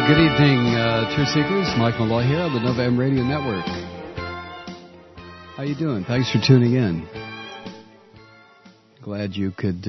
Good evening, Truth Seekers. Mike Malloy here on the Nova M Radio Network. How you doing? Thanks for tuning in. Glad you could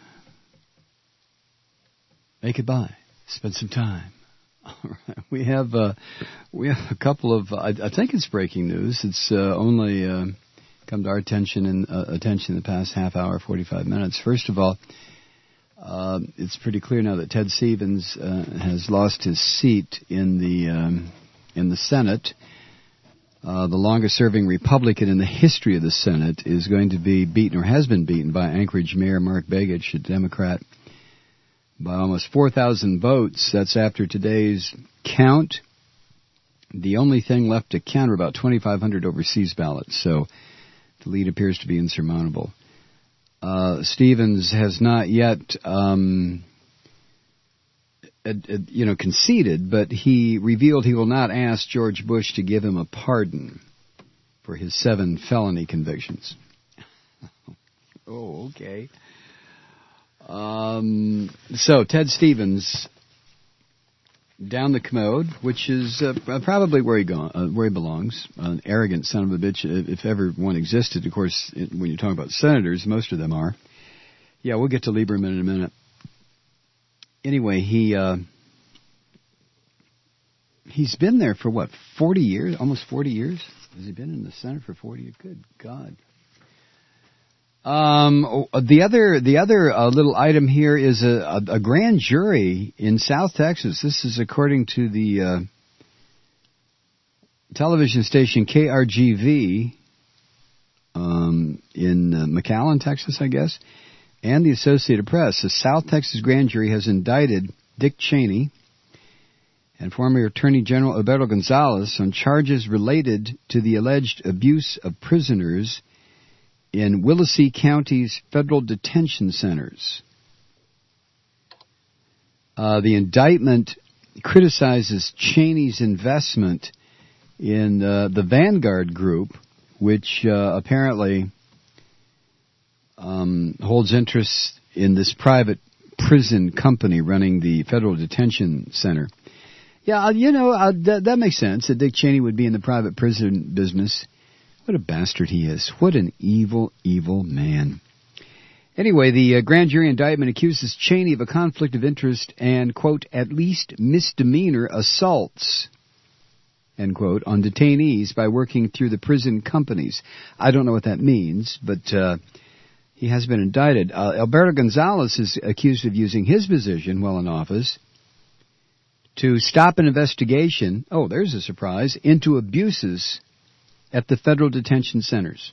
make it by. Spend some time. All right. We have a couple of. I think it's breaking news. It's only come to our attention in the past half hour, 45 minutes. First of all, it's pretty clear now that Ted Stevens has lost his seat in the Senate. The longest-serving Republican in the history of the Senate is going to be beaten, or has been beaten, by Anchorage Mayor Mark Begich, a Democrat, by almost 4,000 votes. That's after today's count. The only thing left to count are about 2,500 overseas ballots, so the lead appears to be insurmountable. Stevens has not yet, conceded, but he revealed he will not ask George Bush to give him a pardon for his 7 felony convictions. Oh, okay. So Ted Stevens down the commode, which is probably where he belongs. An arrogant son of a bitch, if ever one existed. Of course, when you talk about senators, most of them are. Yeah, we'll get to Lieberman in a minute. Anyway, he's been there for what, 40 years? Almost 40 years? Has he been in the Senate for 40 years? Good God. The other little item here is a grand jury in South Texas. This is according to the television station KRGV in McAllen, Texas, I guess, and the Associated Press. The South Texas grand jury has indicted Dick Cheney and former Attorney General Alberto Gonzales on charges related to the alleged abuse of prisoners in Willacy County's federal detention centers. The indictment criticizes Cheney's investment in the Vanguard Group, which apparently holds interest in this private prison company running the federal detention center. Yeah, that makes sense, that Dick Cheney would be in the private prison business. What a bastard he is. What an evil, evil man. Anyway, the grand jury indictment accuses Cheney of a conflict of interest and, quote, at least misdemeanor assaults, end quote, on detainees by working through the prison companies. I don't know what that means, but he has been indicted. Alberto Gonzales is accused of using his position while in office to stop an investigation, oh, there's a surprise, into abuses at the federal detention centers.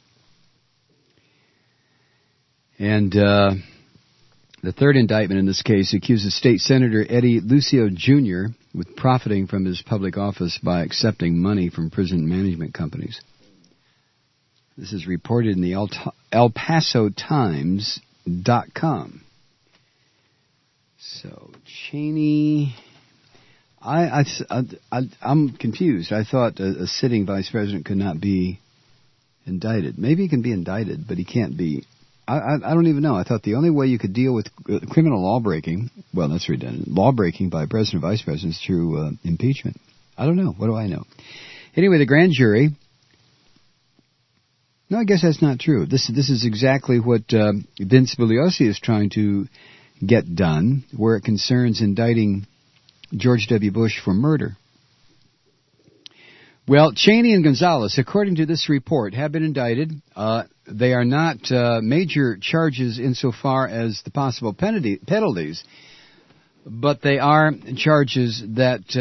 And the third indictment in this case accuses State Senator Eddie Lucio Jr. with profiting from his public office by accepting money from prison management companies. This is reported in the El Paso Times.com. So, Cheney... I'm confused. I thought a sitting vice president could not be indicted. Maybe he can be indicted, but he can't be. I don't even know. I thought the only way you could deal with criminal law breaking, well, that's redundant, law breaking by president or vice president is through impeachment. I don't know. What do I know? Anyway, the grand jury. No, I guess that's not true. This is exactly what Vince Bugliosi is trying to get done, where it concerns indicting George W. Bush for murder. Well, Cheney and Gonzales, according to this report, have been indicted. They are not major charges insofar as the possible penalties, but they are charges that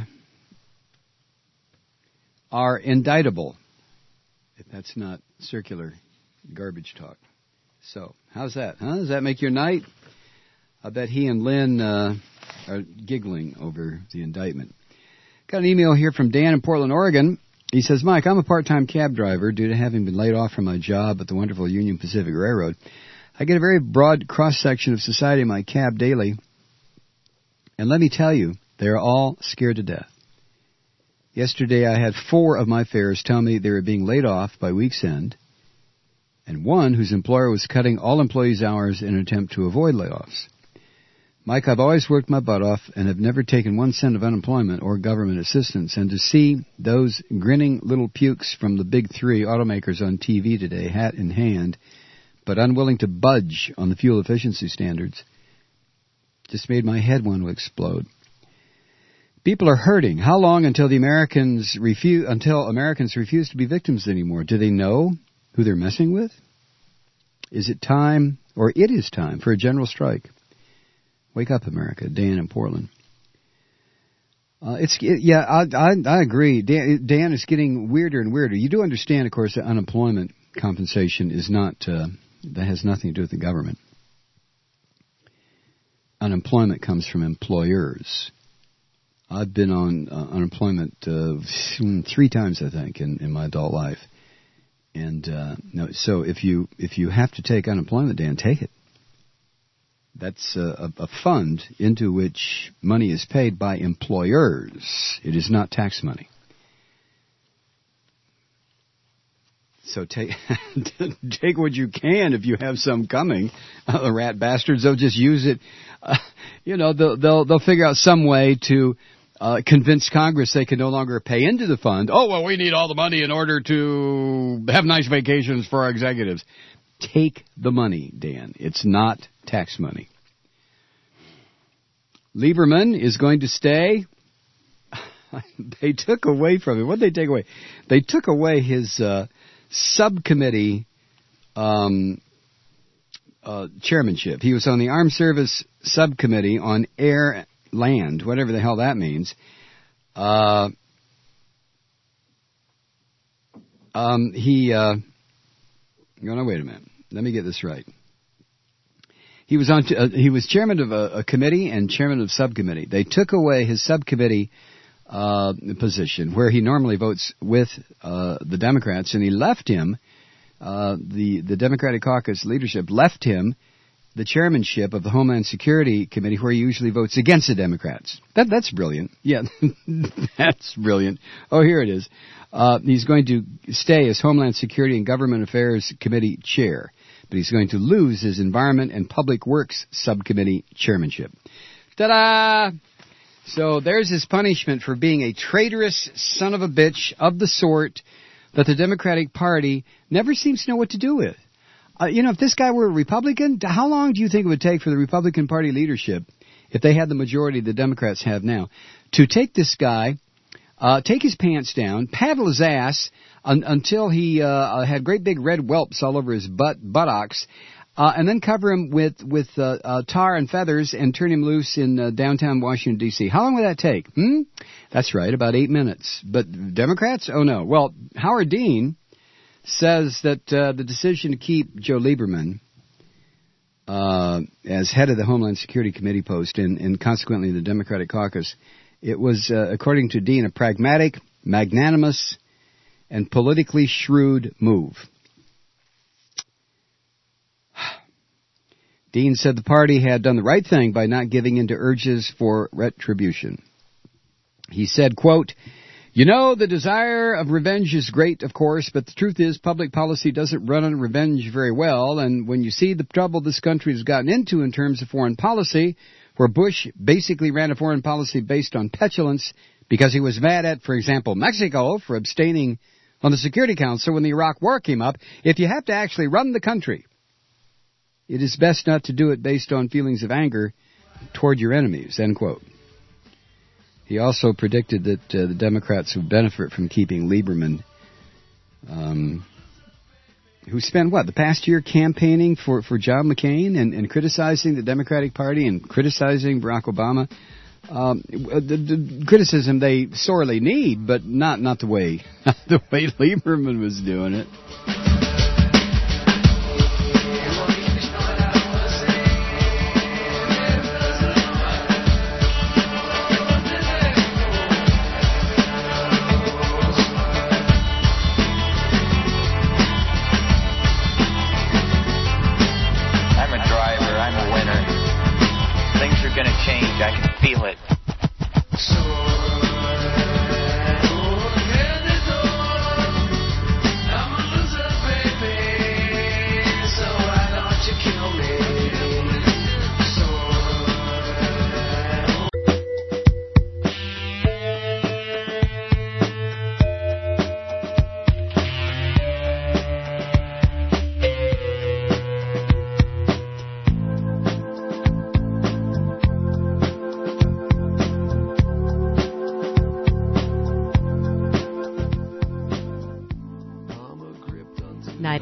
are indictable, if that's not circular garbage talk. So, how's that? Huh? Does that make your night? I bet he and Lynn are giggling over the indictment. Got an email here from Dan in Portland, Oregon. He says, Mike, I'm a part-time cab driver due to having been laid off from my job at the wonderful Union Pacific Railroad. I get a very broad cross-section of society in my cab daily. And let me tell you, they are all scared to death. Yesterday I had 4 of my fares tell me they were being laid off by week's end, and one whose employer was cutting all employees' hours in an attempt to avoid layoffs. Mike, I've always worked my butt off and have never taken 1 cent of unemployment or government assistance. And to see those grinning little pukes from the big three automakers on TV today, hat in hand, but unwilling to budge on the fuel efficiency standards, just made my head want to explode. People are hurting. How long until Americans refuse to be victims anymore? Do they know who they're messing with? Is it time, or it is time, for a general strike? Wake up, America. Dan in Portland. I agree. Dan, is getting weirder and weirder. You do understand, of course, that unemployment compensation is not, that has nothing to do with the government. Unemployment comes from employers. I've been on unemployment 3 times, I think, in my adult life. And so if you have to take unemployment, Dan, take it. That's a fund into which money is paid by employers. It is not tax money. So take what you can if you have some coming. The rat bastards, they'll just use it. They'll figure out some way to convince Congress they can no longer pay into the fund. Oh, well, we need all the money in order to have nice vacations for our executives. Take the money, Dan. It's not tax money. Lieberman is going to stay. They took away from him. What did they take away? They took away his subcommittee chairmanship. He was on the Armed Service Subcommittee on Air, Land, whatever the hell that means. No, wait a minute. Let me get this right. He was chairman of a committee and chairman of a subcommittee. They took away his subcommittee position, where he normally votes with the Democrats, and he left him. The Democratic Caucus leadership left him the chairmanship of the Homeland Security Committee, where he usually votes against the Democrats. That's brilliant. Yeah, that's brilliant. Oh, here it is. He's going to stay as Homeland Security and Government Affairs Committee chair, but he's going to lose his Environment and Public Works Subcommittee chairmanship. Ta-da! So there's his punishment for being a traitorous son of a bitch of the sort that the Democratic Party never seems to know what to do with. If this guy were a Republican, how long do you think it would take for the Republican Party leadership, if they had the majority the Democrats have now, to take this guy, take his pants down, paddle his ass until he had great big red whelps all over his buttocks, and then cover him with tar and feathers and turn him loose in downtown Washington, D.C.? How long would that take? That's right, about 8 minutes. But Democrats? Oh, no. Well, Howard Dean says that the decision to keep Joe Lieberman as head of the Homeland Security Committee post and consequently the Democratic caucus, it was, according to Dean, a pragmatic, magnanimous, and politically shrewd move. Dean said the party had done the right thing by not giving in to urges for retribution. He said, quote, the desire of revenge is great, of course, but the truth is public policy doesn't run on revenge very well, and when you see the trouble this country has gotten into in terms of foreign policy, where Bush basically ran a foreign policy based on petulance because he was mad at, for example, Mexico for abstaining on the Security Council when the Iraq War came up, if you have to actually run the country, it is best not to do it based on feelings of anger toward your enemies, end quote. He also predicted that the Democrats would benefit from keeping Lieberman, who spent, the past year campaigning for John McCain and criticizing the Democratic Party and criticizing Barack Obama. The criticism they sorely need, but not the way Lieberman was doing it.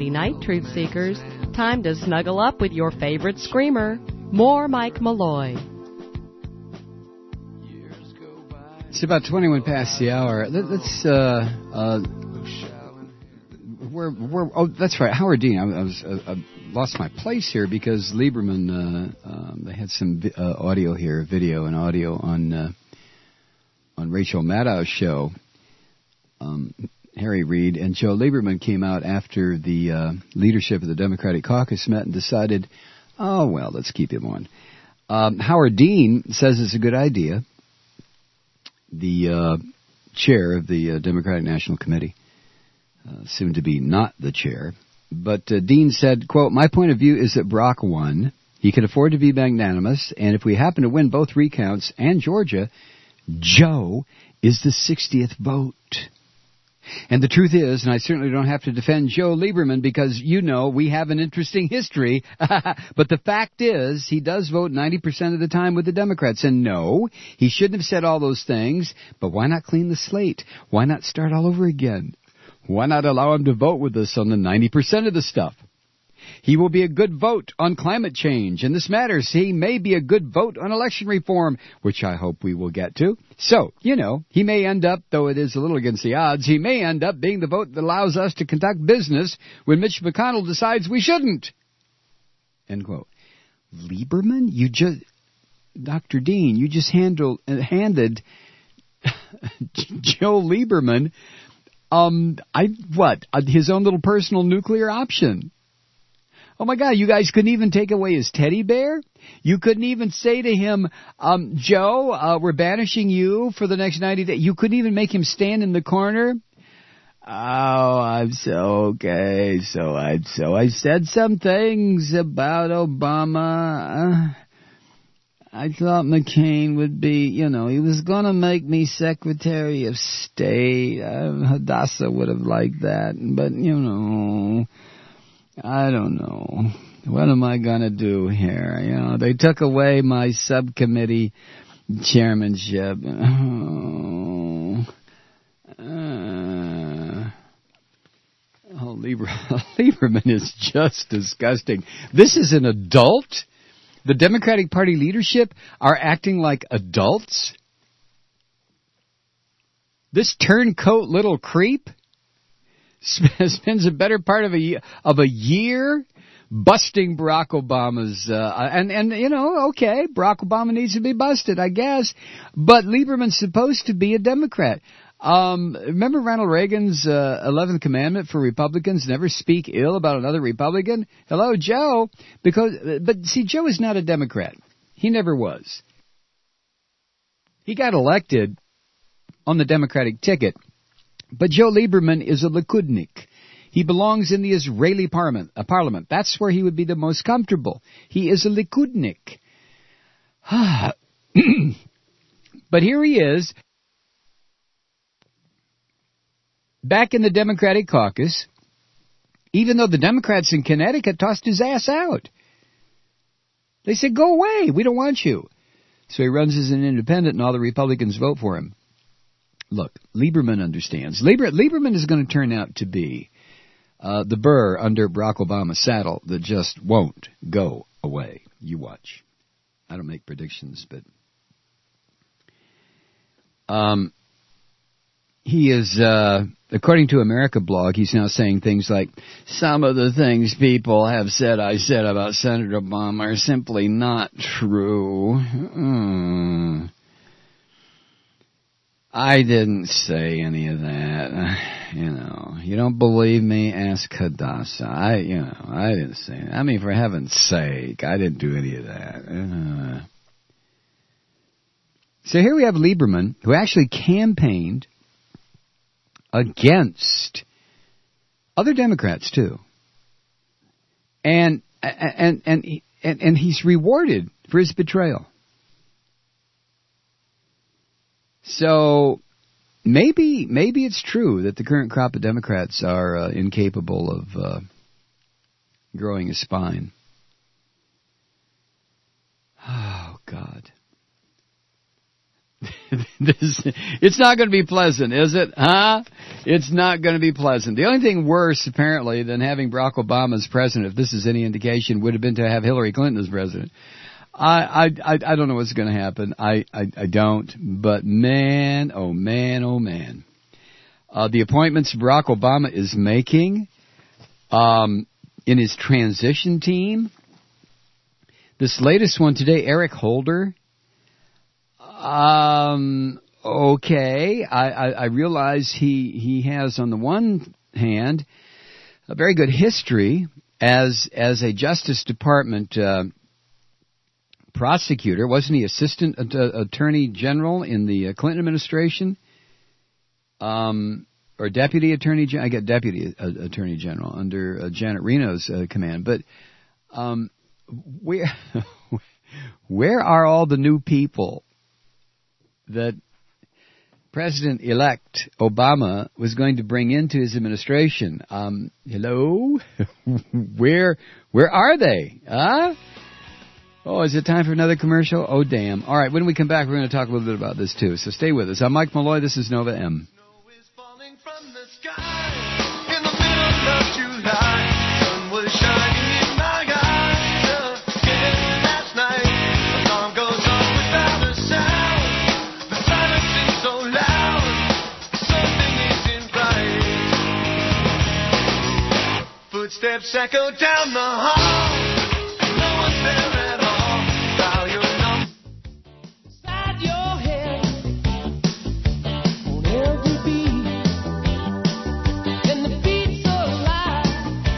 Friday night, Truth Seekers. Time to snuggle up with your favorite screamer. More Mike Malloy. It's about 21 past the hour. Let's oh, that's right, Howard Dean. I lost my place here because Lieberman. They had some audio here, video and audio on Rachel Maddow's show. Harry Reid and Joe Lieberman came out after the leadership of the Democratic caucus met and decided, oh well, let's keep him on. Howard Dean says it's a good idea. The chair of the Democratic National Committee, soon to be not the chair. But Dean said, quote, my point of view is that Brock won. He can afford to be magnanimous, and if we happen to win both recounts and Georgia, Joe is the 60th vote. And the truth is, and I certainly don't have to defend Joe Lieberman because, you know, we have an interesting history, but the fact is he does vote 90% of the time with the Democrats. And no, he shouldn't have said all those things, but why not clean the slate? Why not start all over again? Why not allow him to vote with us on the 90% of the stuff? He will be a good vote on climate change, and this matters. He may be a good vote on election reform, which I hope we will get to. So, you know, he may end up, though it is a little against the odds, he may end up being the vote that allows us to conduct business when Mitch McConnell decides we shouldn't. End quote. Lieberman, Dr. Dean, you just handed Joe Lieberman, his own little personal nuclear option. Oh, my God, you guys couldn't even take away his teddy bear? You couldn't even say to him, Joe, we're banishing you for the next 90 days. You couldn't even make him stand in the corner? Oh, I'm so okay. So I said some things about Obama. I thought McCain would be, you know, he was going to make me Secretary of State. Hadassah would have liked that, but, you know, I don't know. What am I going to do here? You know, they took away my subcommittee chairmanship. Lieberman is just disgusting. This is an adult? The Democratic Party leadership are acting like adults? This turncoat little creep spends a better part of a year busting Barack Obama's, and you know, okay, Barack Obama needs to be busted, I guess, but Lieberman's supposed to be a Democrat. Remember Ronald Reagan's 11th commandment for Republicans, never speak ill about another Republican? Hello, Joe. But see, Joe is not a Democrat. He never was. He got elected on the Democratic ticket, but Joe Lieberman is a Likudnik. He belongs in the Israeli parliament. That's where he would be the most comfortable. He is a Likudnik. But here he is, back in the Democratic caucus, even though the Democrats in Connecticut tossed his ass out. They said, go away, we don't want you. So he runs as an independent and all the Republicans vote for him. Look, Lieberman understands. Lieberman is going to turn out to be the burr under Barack Obama's saddle that just won't go away. You watch. I don't make predictions, but he is, according to America Blog, he's now saying things like, some of the things people have said I said about Senator Obama are simply not true. I didn't say any of that. You know, you don't believe me? Ask Hadassah. I didn't say that. I mean, for heaven's sake, I didn't do any of that. So here we have Lieberman, who actually campaigned against other Democrats too, and he's rewarded for his betrayal. So maybe it's true that the current crop of Democrats are incapable of growing a spine. Oh God. It's not going to be pleasant, is it? Huh? It's not going to be pleasant. The only thing worse, apparently, than having Barack Obama as president, if this is any indication, would have been to have Hillary Clinton as president. I don't know what's going to happen. I don't. But man, oh man, oh man. The appointments Barack Obama is making in his transition team. This latest one today, Eric Holder. Okay. I realize he has, on the one hand, a very good history as a Justice Department prosecutor. Wasn't he Assistant Attorney General in the Clinton administration? Or Deputy Attorney General? I get Deputy Attorney General under Janet Reno's command. But where are all the new people that President-elect Obama was going to bring into his administration? Hello? Where are they? Huh? Oh, is it time for another commercial? Oh, damn. All right, when we come back, we're going to talk a little bit about this, too. So stay with us. I'm Mike Malloy. This is Nova M. Snow is falling from the sky in the middle of July. Sun was shining in my eyes again last night. Alarm goes off without a sound. The silence is so loud. Something isn't right. Footsteps echo down the hall. No one's there at all. Dial your number inside your head on every beat, and the beats are alive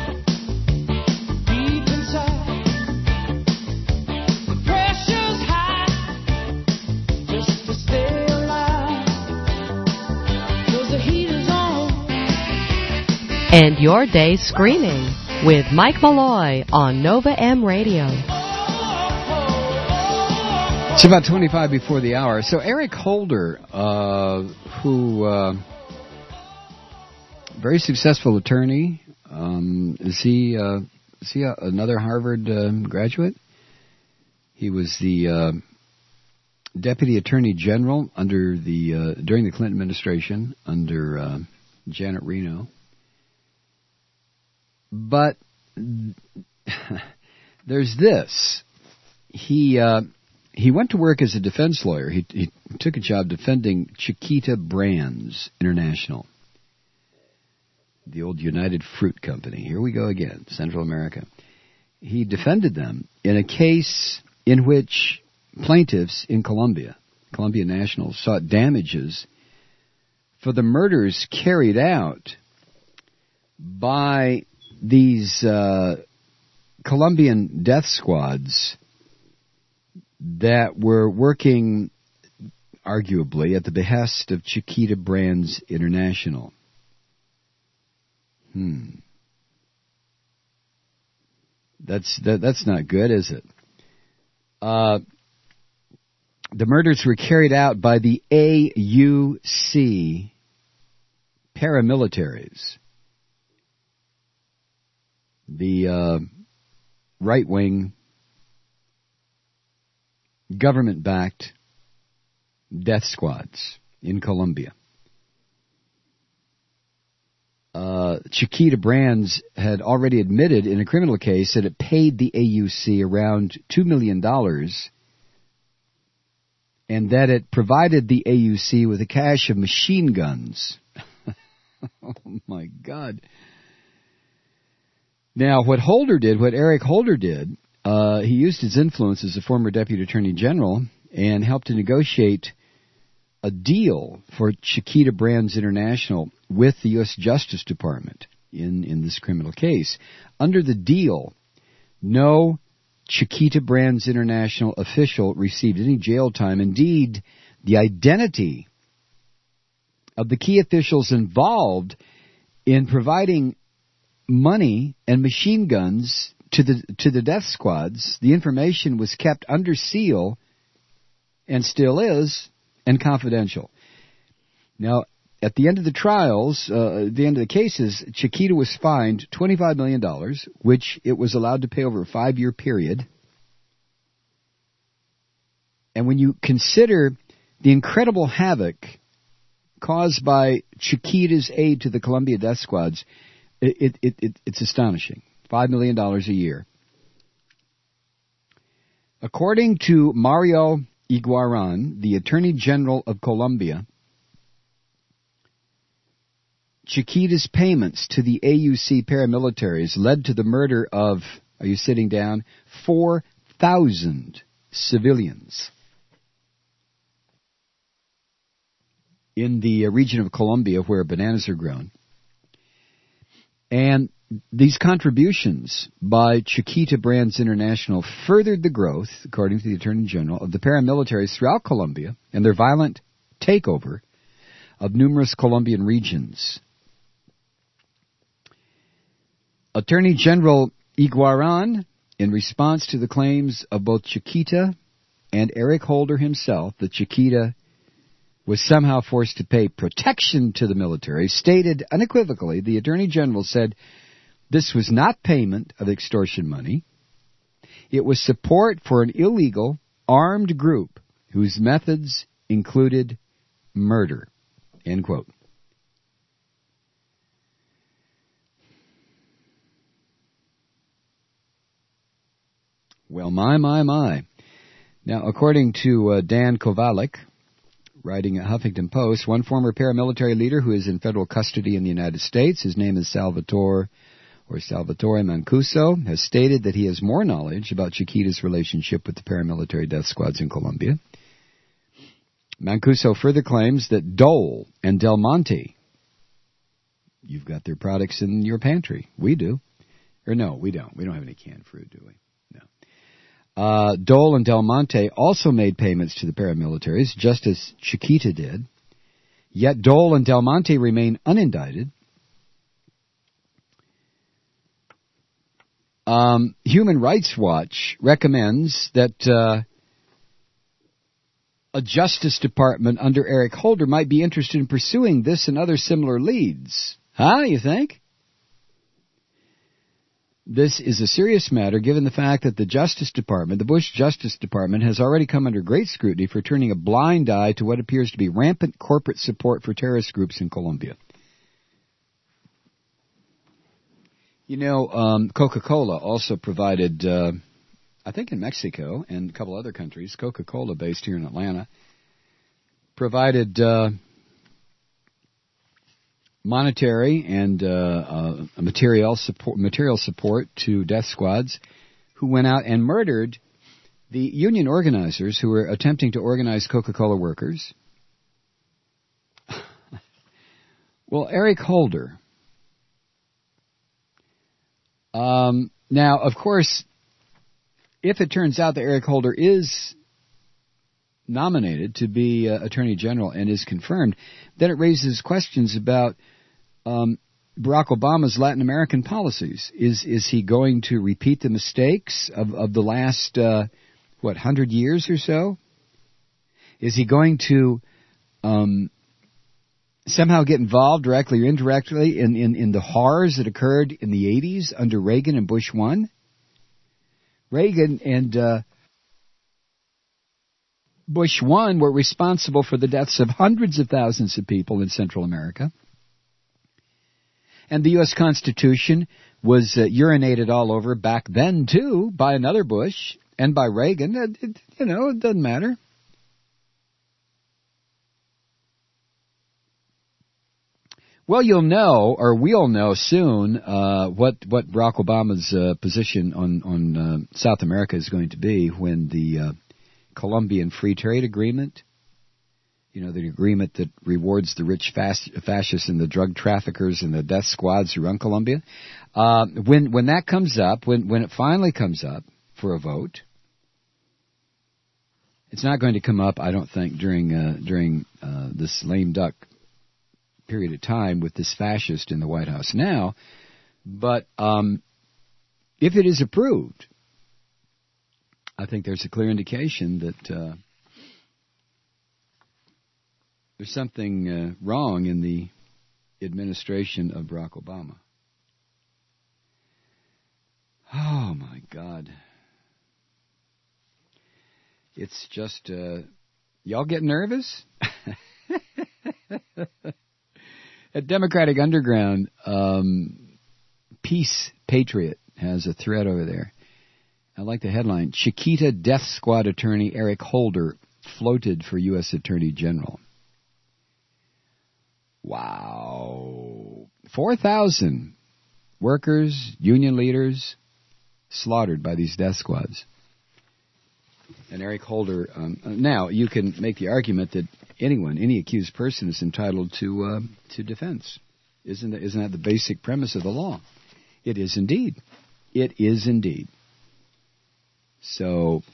deep inside. The pressure's high just to stay alive, 'cause the heat is on. End your day screaming with Mike Malloy on Nova M Radio. It's about 25 before the hour. So Eric Holder, who very successful attorney, is he another Harvard graduate? He was the Deputy Attorney General during the Clinton administration under Janet Reno. But there's this. He went to work as a defense lawyer. He took a job defending Chiquita Brands International, the old United Fruit Company. Here we go again, Central America. He defended them in a case in which plaintiffs in Colombia nationals, sought damages for the murders carried out by these Colombian death squads that were working, arguably, at the behest of Chiquita Brands International. That's not good, is it? The murders were carried out by the AUC paramilitaries, the right-wing, government-backed death squads in Colombia. Chiquita Brands had already admitted in a criminal case that it paid the AUC around $2 million and that it provided the AUC with a cache of machine guns. Oh, my God. Now, what Eric Holder did, he used his influence as a former Deputy Attorney General and helped to negotiate a deal for Chiquita Brands International with the U.S. Justice Department in this criminal case. Under the deal, no Chiquita Brands International official received any jail time. Indeed, the identity of the key officials involved in providing money and machine guns to the death squads, the information was kept under seal and still is, and confidential. Now, at the end of the trials, the end of the cases, Chiquita was fined $25 million, which it was allowed to pay over a 5-year period. And when you consider the incredible havoc caused by Chiquita's aid to the Colombia death squads, it's astonishing. $5 million a year. According to Mario Iguaran, the Attorney General of Colombia, Chiquita's payments to the AUC paramilitaries led to the murder of, are you sitting down, 4,000 civilians in the region of Colombia where bananas are grown. And these contributions by Chiquita Brands International furthered the growth, according to the Attorney General, of the paramilitaries throughout Colombia and their violent takeover of numerous Colombian regions. Attorney General Iguaran, in response to the claims of both Chiquita and Eric Holder himself that Chiquita was somehow forced to pay protection to the military, stated unequivocally, the Attorney General said, this was not payment of extortion money. It was support for an illegal, armed group whose methods included murder. End quote. Well, my. Now, according to Dan Kovalik, writing at Huffington Post, one former paramilitary leader who is in federal custody in the United States, his name is Salvatore Mancuso, has stated that he has more knowledge about Chiquita's relationship with the paramilitary death squads in Colombia. Mancuso further claims that Dole and Del Monte, you've got their products in your pantry. We do. Or no, we don't. We don't have any canned fruit, do we? No. Dole and Del Monte also made payments to the paramilitaries, just as Chiquita did. Yet Dole and Del Monte remain unindicted. Human Rights Watch recommends that a Justice Department under Eric Holder might be interested in pursuing this and other similar leads. Huh, you think? This is a serious matter given the fact that the Justice Department, the Bush Justice Department, has already come under great scrutiny for turning a blind eye to what appears to be rampant corporate support for terrorist groups in Colombia. You know, Coca-Cola also provided, I think in Mexico and a couple other countries, Coca-Cola based here in Atlanta, provided monetary and material support to death squads who went out and murdered the union organizers who were attempting to organize Coca-Cola workers. Well, Eric Holder. Now, of course, if it turns out that Eric Holder is nominated to be Attorney General and is confirmed, then it raises questions about Barack Obama's Latin American policies. Is he going to repeat the mistakes of the last, 100 years or so? Is he going to somehow get involved directly or indirectly in the horrors that occurred in the 80s under Reagan and Bush 1? Reagan and Bush 1 were responsible for the deaths of hundreds of thousands of people in Central America. And the U.S. Constitution was urinated all over back then, too, by another Bush and by Reagan. It doesn't matter. Well, you'll know, or we'll know soon, what Barack Obama's position on South America is going to be when the Colombian Free Trade Agreement, the agreement that rewards the rich fascists and the drug traffickers and the death squads who run Colombia, when that comes up, when it finally comes up for a vote, it's not going to come up, I don't think, during this lame duck period of time with this fascist in the White House now, but if it is approved, I think there's a clear indication that there's something wrong in the administration of Barack Obama. Oh, my God. It's just Y'all get nervous? At Democratic Underground, Peace Patriot has a thread over there. I like the headline, Chiquita Death Squad attorney Eric Holder floated for U.S. Attorney General. Wow. 4,000 workers, union leaders, slaughtered by these death squads. And Eric Holder, now you can make the argument that anyone, any accused person is entitled to defense. Isn't that the basic premise of the law? It is indeed. It is indeed. So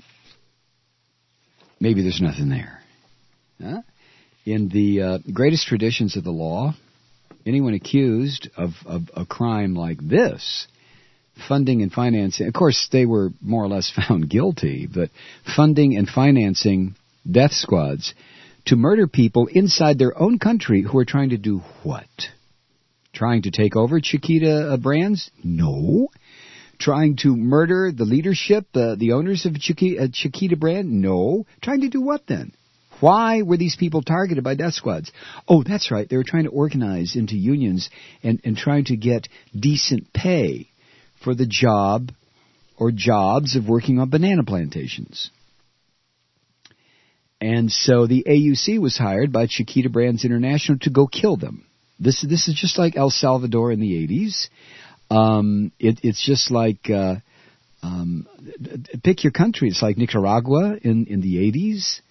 maybe there's nothing there. Huh? In the greatest traditions of the law, anyone accused of a crime like this, funding and financing, of course they were more or less found guilty, but funding and financing death squads to murder people inside their own country who are trying to do what? Trying to take over Chiquita Brands? No. Trying to murder the leadership, the owners of Chiquita Brand? No. Trying to do what then? Why were these people targeted by death squads? Oh, that's right. They were trying to organize into unions and trying to get decent pay for the job or jobs of working on banana plantations. And so the AUC was hired by Chiquita Brands International to go kill them. This is just like El Salvador in the 80s. It's just like, pick your country. It's like Nicaragua in the 80s.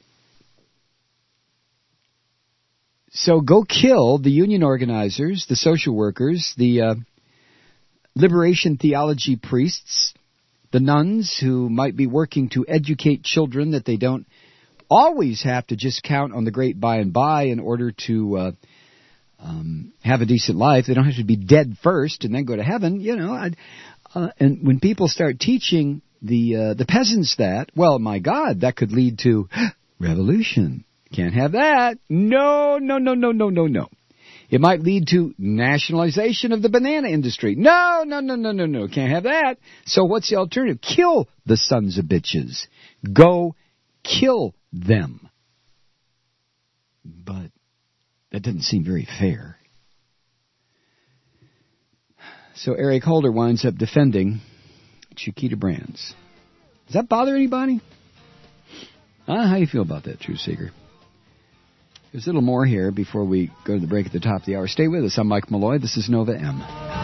So go kill the union organizers, the social workers, the liberation theology priests, the nuns who might be working to educate children that they don't always have to just count on the great by and by in order to have a decent life. They don't have to be dead first and then go to heaven, you know. And when people start teaching the peasants that, well, my God, that could lead to revolution. Can't have that. No. It might lead to nationalization of the banana industry. No. Can't have that. So what's the alternative? Kill the sons of bitches. Go kill them. But that doesn't seem very fair. So Eric Holder winds up defending Chiquita Brands. Does that bother anybody? How do you feel about that, Truth Seeker? There's a little more here before we go to the break at the top of the hour. Stay with us. I'm Mike Malloy. This is Nova M.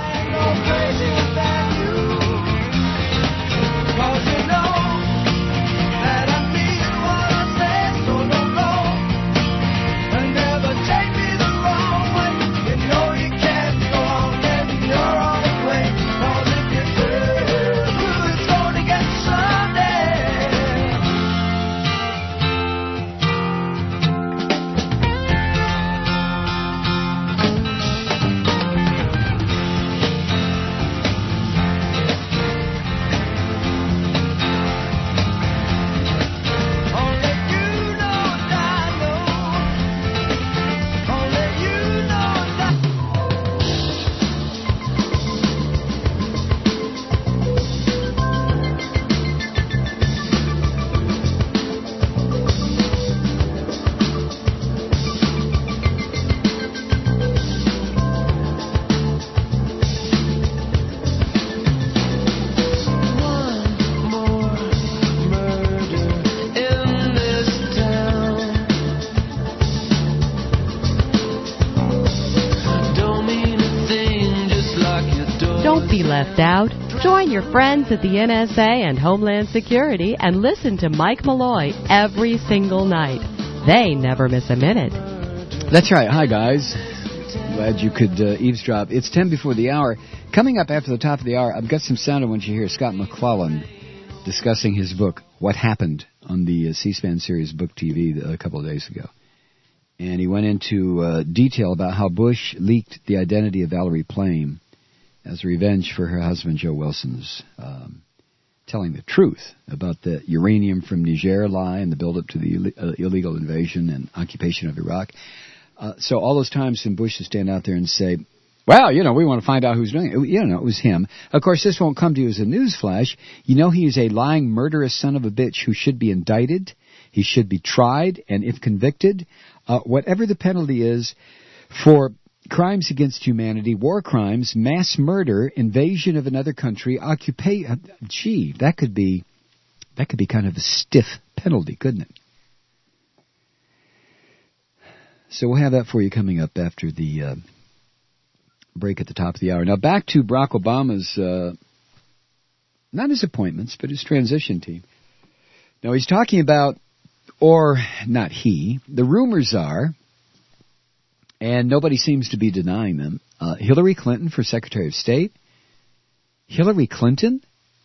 Left out? Join your friends at the NSA and Homeland Security and listen to Mike Malloy every single night. They never miss a minute. That's right. Hi, guys. Glad you could eavesdrop. It's 10 before the hour. Coming up after the top of the hour, I've got some sound I want you to hear. Scott McClellan discussing his book, What Happened, on the C-SPAN series Book TV a couple of days ago. And he went into detail about how Bush leaked the identity of Valerie Plame as revenge for her husband, Joe Wilson's telling the truth about the uranium from Niger lie and the build-up to the illegal invasion and occupation of Iraq. So all those times when Bush would stand out there and say, well, we want to find out who's doing it. It was him. Of course, this won't come to you as a news flash. He is a lying, murderous son of a bitch who should be indicted. He should be tried, and if convicted, whatever the penalty is for crimes against humanity, war crimes, mass murder, invasion of another country, occupation. That could be kind of a stiff penalty, couldn't it? So we'll have that for you coming up after the break at the top of the hour. Now back to Barack Obama's, not his appointments, but his transition team. Now he's talking about, or not he, the rumors are, and nobody seems to be denying them, Hillary Clinton for Secretary of State. Hillary Clinton?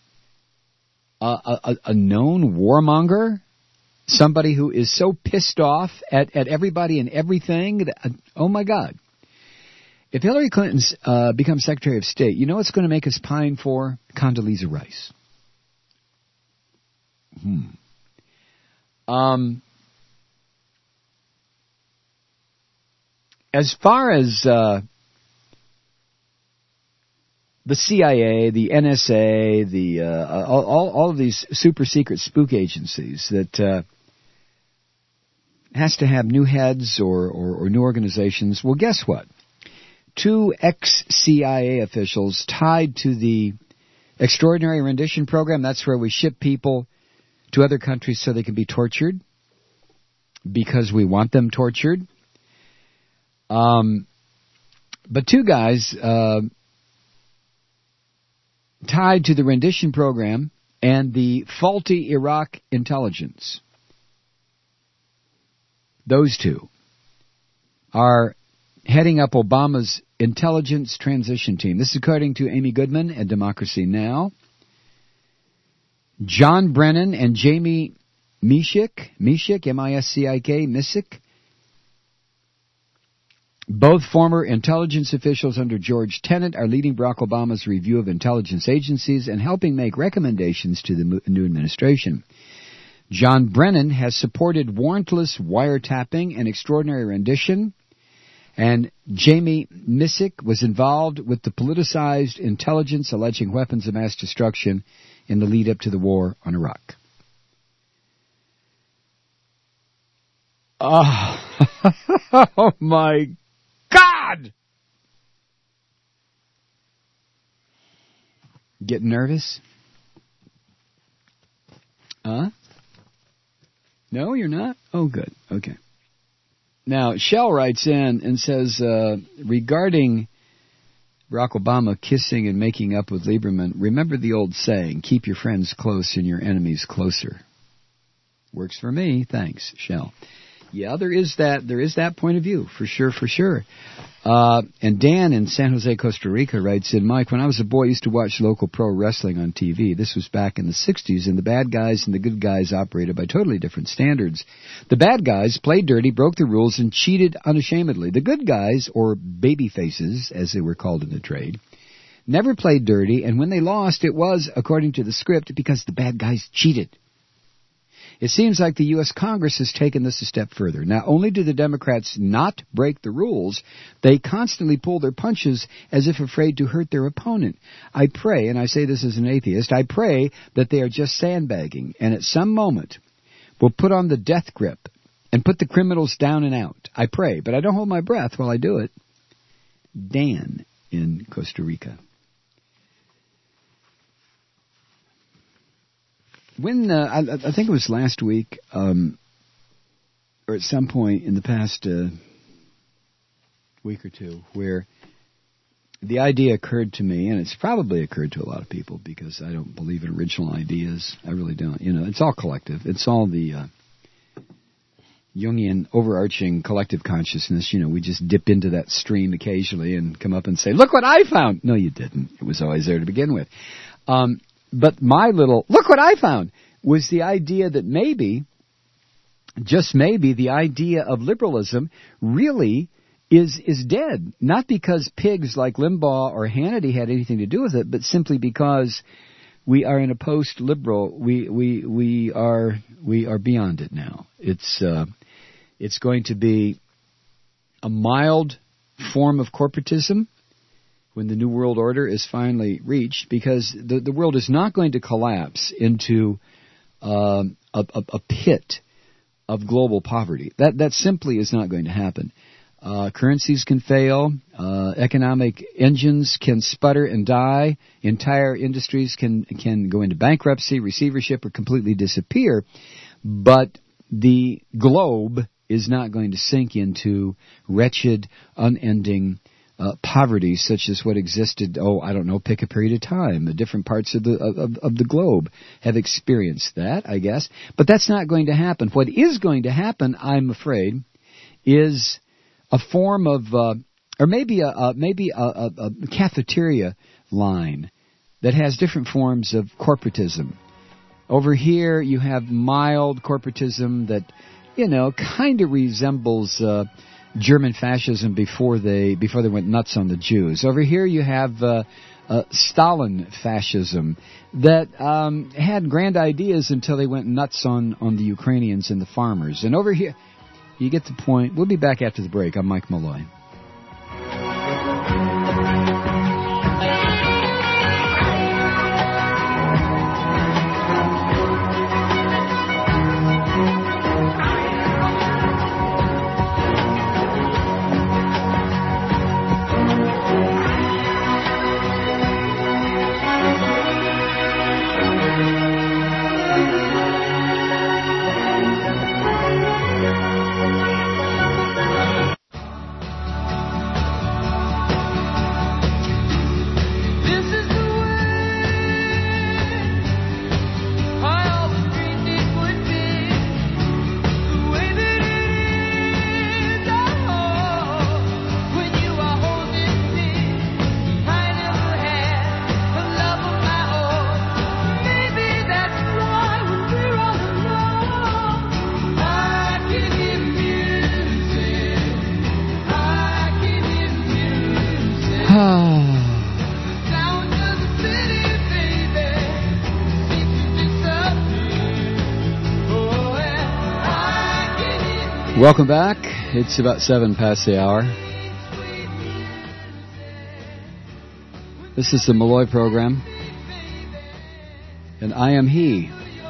A known warmonger? Somebody who is so pissed off at everybody and everything that, oh my God. If Hillary Clinton becomes Secretary of State, you know what's going to make us pine for? Condoleezza Rice. As far as the CIA, the NSA, all of these super secret spook agencies that has to have new heads or new organizations, well, guess what? 2 ex-CIA officials tied to the Extraordinary Rendition Program, that's where we ship people to other countries so they can be tortured because we want them tortured. But 2 guys tied to the rendition program and the faulty Iraq intelligence. Those 2 are heading up Obama's intelligence transition team. This is according to Amy Goodman at Democracy Now! John Brennan and Jamie Mishik, M-I-S-C-I-K, Misick, both former intelligence officials under George Tenet, are leading Barack Obama's review of intelligence agencies and helping make recommendations to the new administration. John Brennan has supported warrantless wiretapping and extraordinary rendition, and Jamie Misick was involved with the politicized intelligence alleging weapons of mass destruction in the lead-up to the war on Iraq. Oh my God! Getting nervous? No, you're not? Oh, good. Okay. Now, Shell writes in and says, regarding Barack Obama kissing and making up with Lieberman, remember the old saying, keep your friends close and your enemies closer. Works for me. Thanks, Shell. Yeah, there is that point of view, for sure. And Dan in San Jose, Costa Rica writes in, Mike, when I was a boy, I used to watch local pro wrestling on TV. This was back in the 60s, and the bad guys and the good guys operated by totally different standards. The bad guys played dirty, broke the rules, and cheated unashamedly. The good guys, or baby faces, as they were called in the trade, never played dirty, and when they lost, it was, according to the script, because the bad guys cheated. It seems like the U.S. Congress has taken this a step further. Not only do the Democrats not break the rules, they constantly pull their punches as if afraid to hurt their opponent. I pray, and I say this as an atheist, I pray that they are just sandbagging, and at some moment will put on the death grip and put the criminals down and out. I pray, but I don't hold my breath while I do it. Dan in Costa Rica. When I think it was last week, or at some point in the past week or two, where the idea occurred to me, and it's probably occurred to a lot of people because I don't believe in original ideas. I really don't. You know, it's all collective. It's all the Jungian overarching collective consciousness. You know, we just dip into that stream occasionally and come up and say, "Look what I found." No, you didn't. It was always there to begin with. But my little, look what I found, was the idea that maybe, just maybe, the idea of liberalism really is dead. Not because pigs like Limbaugh or Hannity had anything to do with it, but simply because we are in a post-liberal, we are beyond it now. It's going to be a mild form of corporatism when the New World Order is finally reached, because the world is not going to collapse into a pit of global poverty. That simply is not going to happen. Currencies can fail. Economic engines can sputter and die. Entire industries can go into bankruptcy, receivership, or completely disappear. But the globe is not going to sink into wretched, unending poverty, such as what existed. Pick a period of time. The different parts of the globe have experienced that, I guess. But that's not going to happen. What is going to happen, I'm afraid, is a form of, or maybe a cafeteria line that has different forms of corporatism. Over here, you have mild corporatism that, kind of resembles German fascism before they went nuts on the Jews. Over here, you have Stalin fascism that had grand ideas until they went nuts on the Ukrainians and the farmers. And over here, you get the point. We'll be back after the break. I'm Mike Malloy. Welcome back. It's about 7 past the hour. This is the Malloy program, and I am he.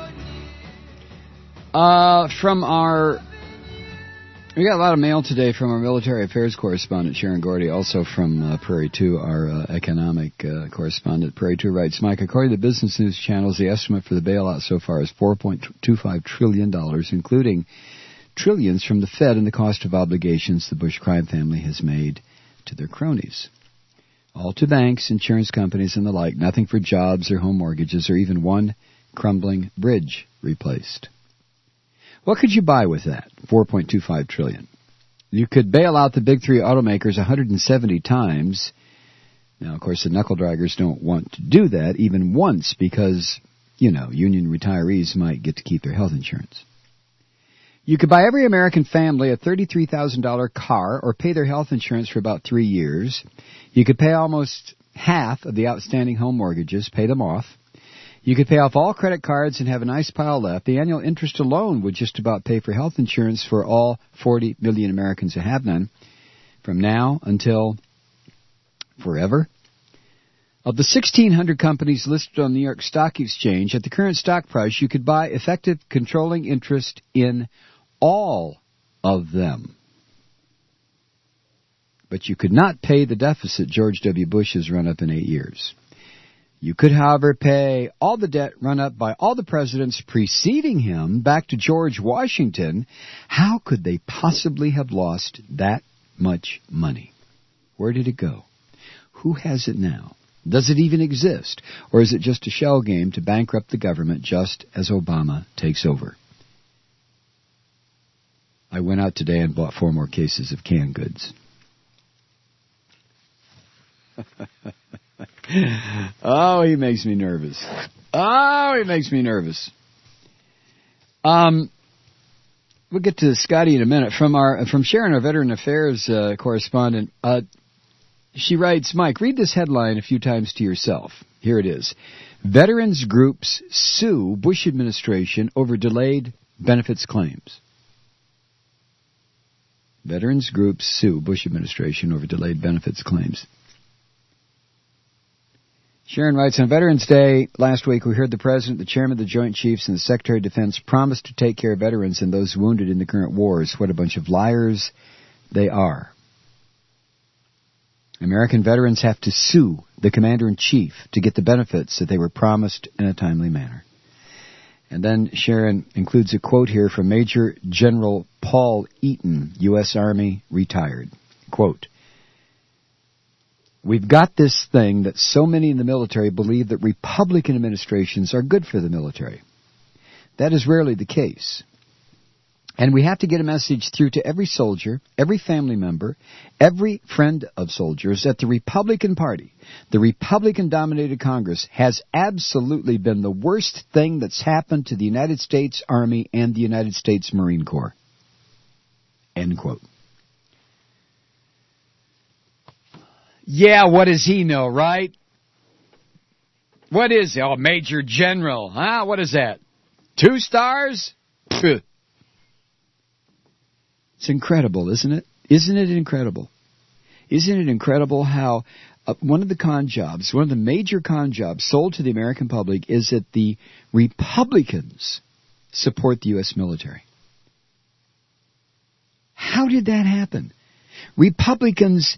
We got a lot of mail today from our military affairs correspondent, Sharon Gordy, also from Prairie 2, our economic correspondent. Prairie 2 writes, Mike, according to Business News channels, the estimate for the bailout so far is $4.25 trillion, including trillions from the Fed and the cost of obligations the Bush crime family has made to their cronies. All to banks, insurance companies, and the like, nothing for jobs or home mortgages or even one crumbling bridge replaced. What could you buy with that? $4.25 trillion. You could bail out the big three automakers 170 times. Now, of course, the knuckle-draggers don't want to do that even once because, union retirees might get to keep their health insurance. You could buy every American family a $33,000 car or pay their health insurance for about 3 years. You could pay almost half of the outstanding home mortgages, pay them off. You could pay off all credit cards and have a nice pile left. The annual interest alone would just about pay for health insurance for all 40 million Americans who have none, from now until forever. Of the 1,600 companies listed on the New York Stock Exchange, at the current stock price, you could buy effective controlling interest in all of them. But you could not pay the deficit George W. Bush has run up in 8 years. You could, however, pay all the debt run up by all the presidents preceding him back to George Washington. How could they possibly have lost that much money? Where did it go? Who has it now? Does it even exist? Or is it just a shell game to bankrupt the government just as Obama takes over? I went out today and bought 4 more cases of canned goods. Oh, he makes me nervous. We'll get to Scotty in a minute. From Sharon, our Veteran Affairs correspondent, she writes, Mike, read this headline a few times to yourself. Here it is. Veterans groups sue Bush administration over delayed benefits claims. Veterans groups sue Bush administration over delayed benefits claims. Sharon writes, on Veterans Day last week, we heard the President, the Chairman of the Joint Chiefs, and the Secretary of Defense promise to take care of veterans and those wounded in the current wars. What a bunch of liars they are. American veterans have to sue the Commander-in-Chief to get the benefits that they were promised in a timely manner. And then Sharon includes a quote here from Major General Paul Eaton, U.S. Army, retired. Quote, we've got this thing that so many in the military believe that Republican administrations are good for the military. That is rarely the case. And we have to get a message through to every soldier, every family member, every friend of soldiers that the Republican Party, the Republican-dominated Congress, has absolutely been the worst thing that's happened to the United States Army and the United States Marine Corps. End quote. Yeah, what does he know, right? What is it? Oh, Major General. Huh? What is that? 2 stars? Pfft. It's incredible, isn't it? Isn't it incredible? Isn't it incredible how one of the major con jobs sold to the American public is that the Republicans support the U.S. military? How did that happen? Republicans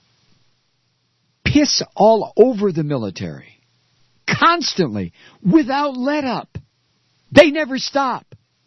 piss all over the military, constantly, without let up. They never stop.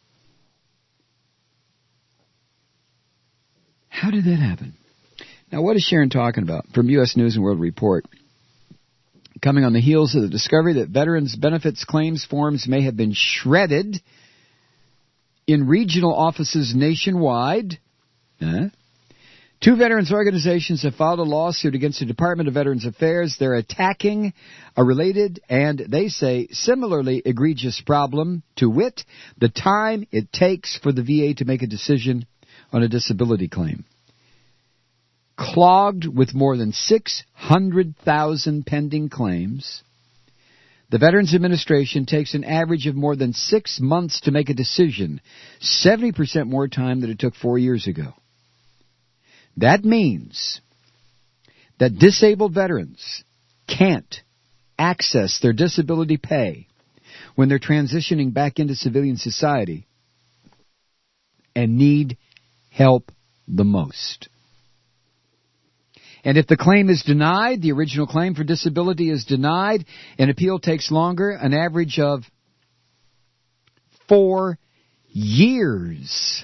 How did that happen? Now, what is Sharon talking about? From U.S. News and World Report. Coming on the heels of the discovery that veterans' benefits claims forms may have been shredded in regional offices nationwide. 2 veterans organizations have filed a lawsuit against the Department of Veterans Affairs. They're attacking a related and, they say, similarly egregious problem, to wit, the time it takes for the VA to make a decision on a disability claim. Clogged with more than 600,000 pending claims, the Veterans Administration takes an average of more than 6 months to make a decision, 70% more time than it took 4 years ago. That means that disabled veterans can't access their disability pay when they're transitioning back into civilian society and need help the most. And if the claim is denied, the original claim for disability is denied, an appeal takes longer, an average of 4 years.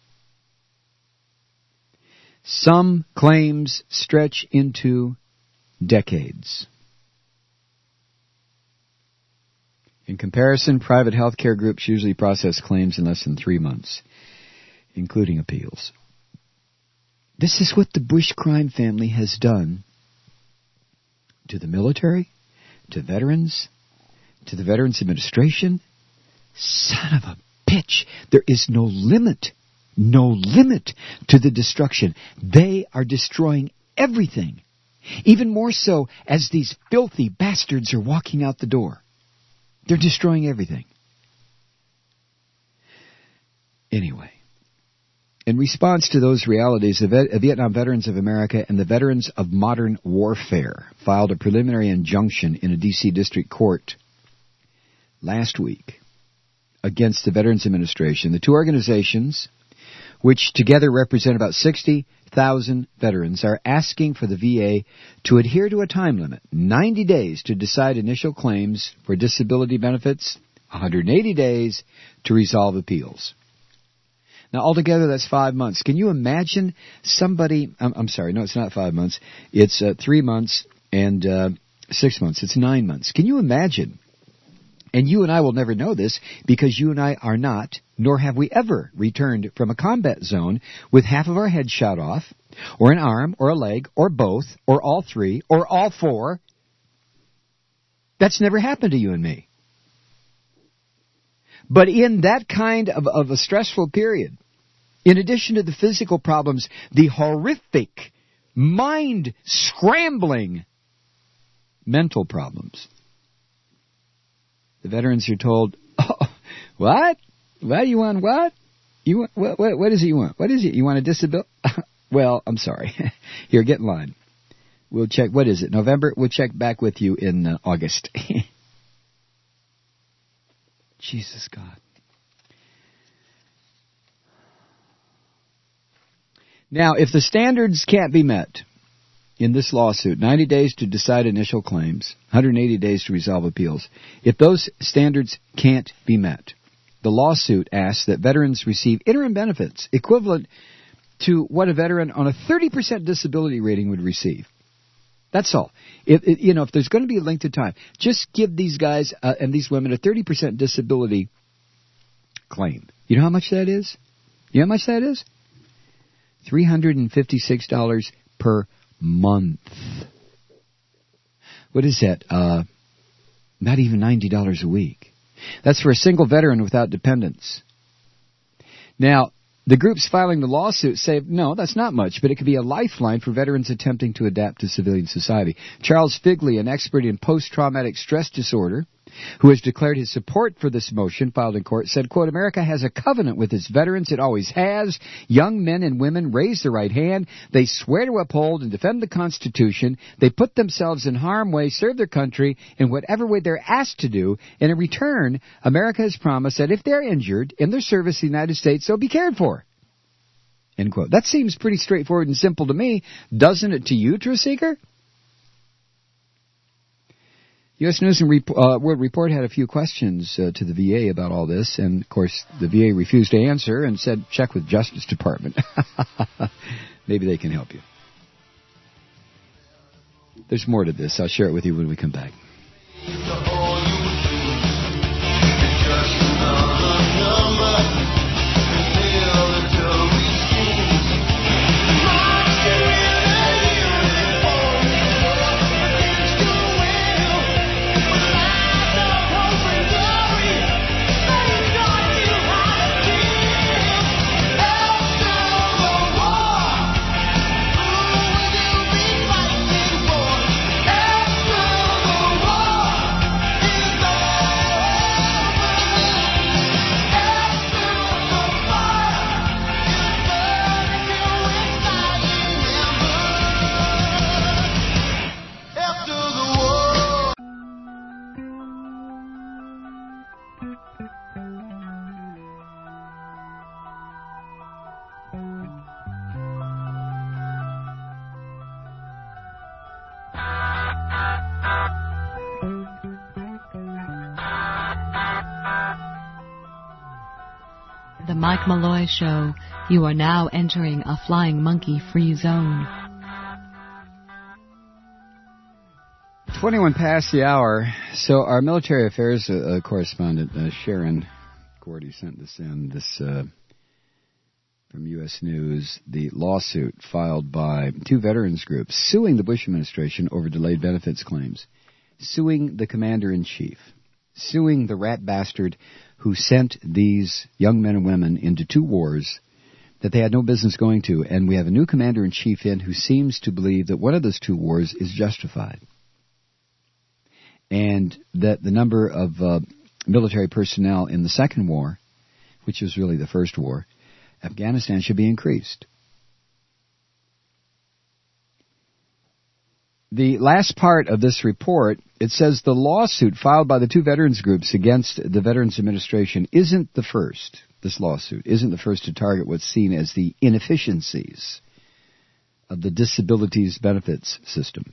Some claims stretch into decades. In comparison, private health care groups usually process claims in less than 3 months, including appeals. This is what the Bush crime family has done to the military, to veterans, to the Veterans Administration. Son of a bitch. There is no limit to the destruction. They are destroying everything, even more so as these filthy bastards are walking out the door. They're destroying everything. Anyway. In response to those realities, the Vietnam Veterans of America and the Veterans of Modern Warfare filed a preliminary injunction in a D.C. District Court last week against the Veterans Administration. The 2 organizations, which together represent about 60,000 veterans, are asking for the VA to adhere to a time limit, 90 days to decide initial claims for disability benefits, 180 days to resolve appeals. Now, altogether, that's 5 months. Can you imagine somebody... I'm sorry, no, it's not 5 months. It's 3 months and 6 months. It's 9 months. Can you imagine? And you and I will never know this because you and I are not, nor have we ever returned from a combat zone with half of our head shot off, or an arm, or a leg, or both, or all 3, or all 4. That's never happened to you and me. But in that kind of a stressful period, in addition to the physical problems, the horrific, mind-scrambling mental problems, the veterans are told, oh, what? What? You want what? You want, what is it you want? What is it? You want a disability? Well, I'm sorry. Here, get in line. We'll check. What is it? November? We'll check back with you in August. Jesus God. Now, if the standards can't be met in this lawsuit, 90 days to decide initial claims, 180 days to resolve appeals, if those standards can't be met, the lawsuit asks that veterans receive interim benefits equivalent to what a veteran on a 30% disability rating would receive. That's all. If there's going to be a length of time, just give these guys and these women a 30% disability claim. You know how much that is? You know how much that is? $356 per month. What is that? Not even $90 a week. That's for a single veteran without dependents. Now, the groups filing the lawsuit say, no, that's not much, but it could be a lifeline for veterans attempting to adapt to civilian society. Charles Figley, an expert in post-traumatic stress disorder, who has declared his support for this motion filed in court, said, quote, America has a covenant with its veterans. It always has. Young men and women raise their right hand. They swear to uphold and defend the Constitution. They put themselves in harm's way, serve their country in whatever way they're asked to do. And in return, America has promised that if they're injured in their service in the United States, they'll be cared for. End quote. That seems pretty straightforward and simple to me. Doesn't it to you, Truth Seeker? U.S. News and World Report had a few questions to the VA about all this, and, of course, the VA refused to answer and said, check with Justice Department. Maybe they can help you. There's more to this. I'll share it with you when we come back. The Mike Malloy Show. You are now entering a flying monkey-free zone. 21 past the hour. So our military affairs correspondent, Sharon Gordy, sent this in. This from U.S. News, the lawsuit filed by two veterans groups suing the Bush administration over delayed benefits claims, suing the commander-in-chief, suing the rat bastard who sent these young men and women into two wars that they had no business going to. And we have a new commander-in-chief in who seems to believe that one of those two wars is justified, and that the number of military personnel in the second war, which was really the first war, Afghanistan, should be increased. The last part of this report, it says the lawsuit filed by the two veterans groups against the Veterans Administration isn't the first. This lawsuit isn't the first to target what's seen as the inefficiencies of the disabilities benefits system.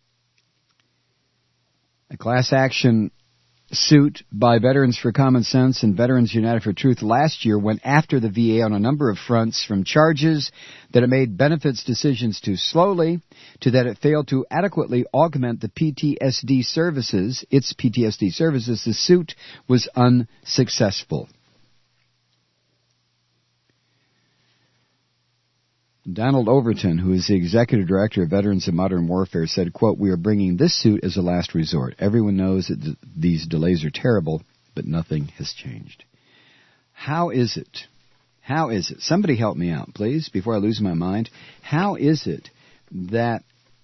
A class action suit by Veterans for Common Sense and Veterans United for Truth last year went after the VA on a number of fronts, from charges that it made benefits decisions too slowly to that it failed to adequately augment the PTSD services. The suit was unsuccessful. Donald Overton, who is the executive director of Veterans of Modern Warfare, said, quote, "We are bringing this suit as a last resort. Everyone knows that these delays are terrible, but nothing has changed." How is it? How is it? Somebody help me out, please, before I lose my mind. How is it that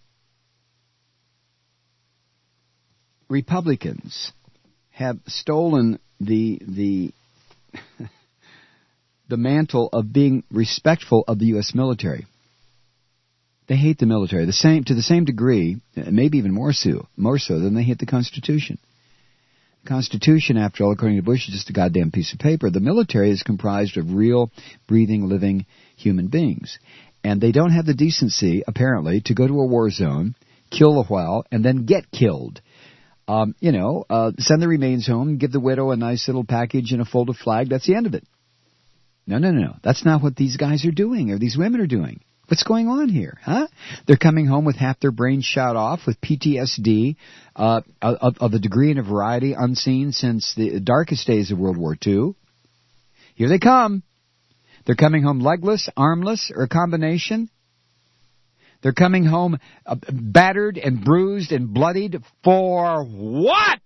Republicans have stolen the the, the mantle of being respectful of the U.S. military? They hate the military to the same degree, maybe even more so than they hate the Constitution. The Constitution, after all, according to Bush, is just a goddamn piece of paper. The military is comprised of real, breathing, living human beings. And they don't have the decency, apparently, to go to a war zone, kill a while, and then get killed. Send the remains home, give the widow a nice little package and a folded flag. That's the end of it. No. That's not what these guys are doing or these women are doing. What's going on here, huh? They're coming home with half their brains shot off, with PTSD of a degree and a variety unseen since the darkest days of World War II. Here they come. They're coming home legless, armless, or a combination. They're coming home battered and bruised and bloodied for what?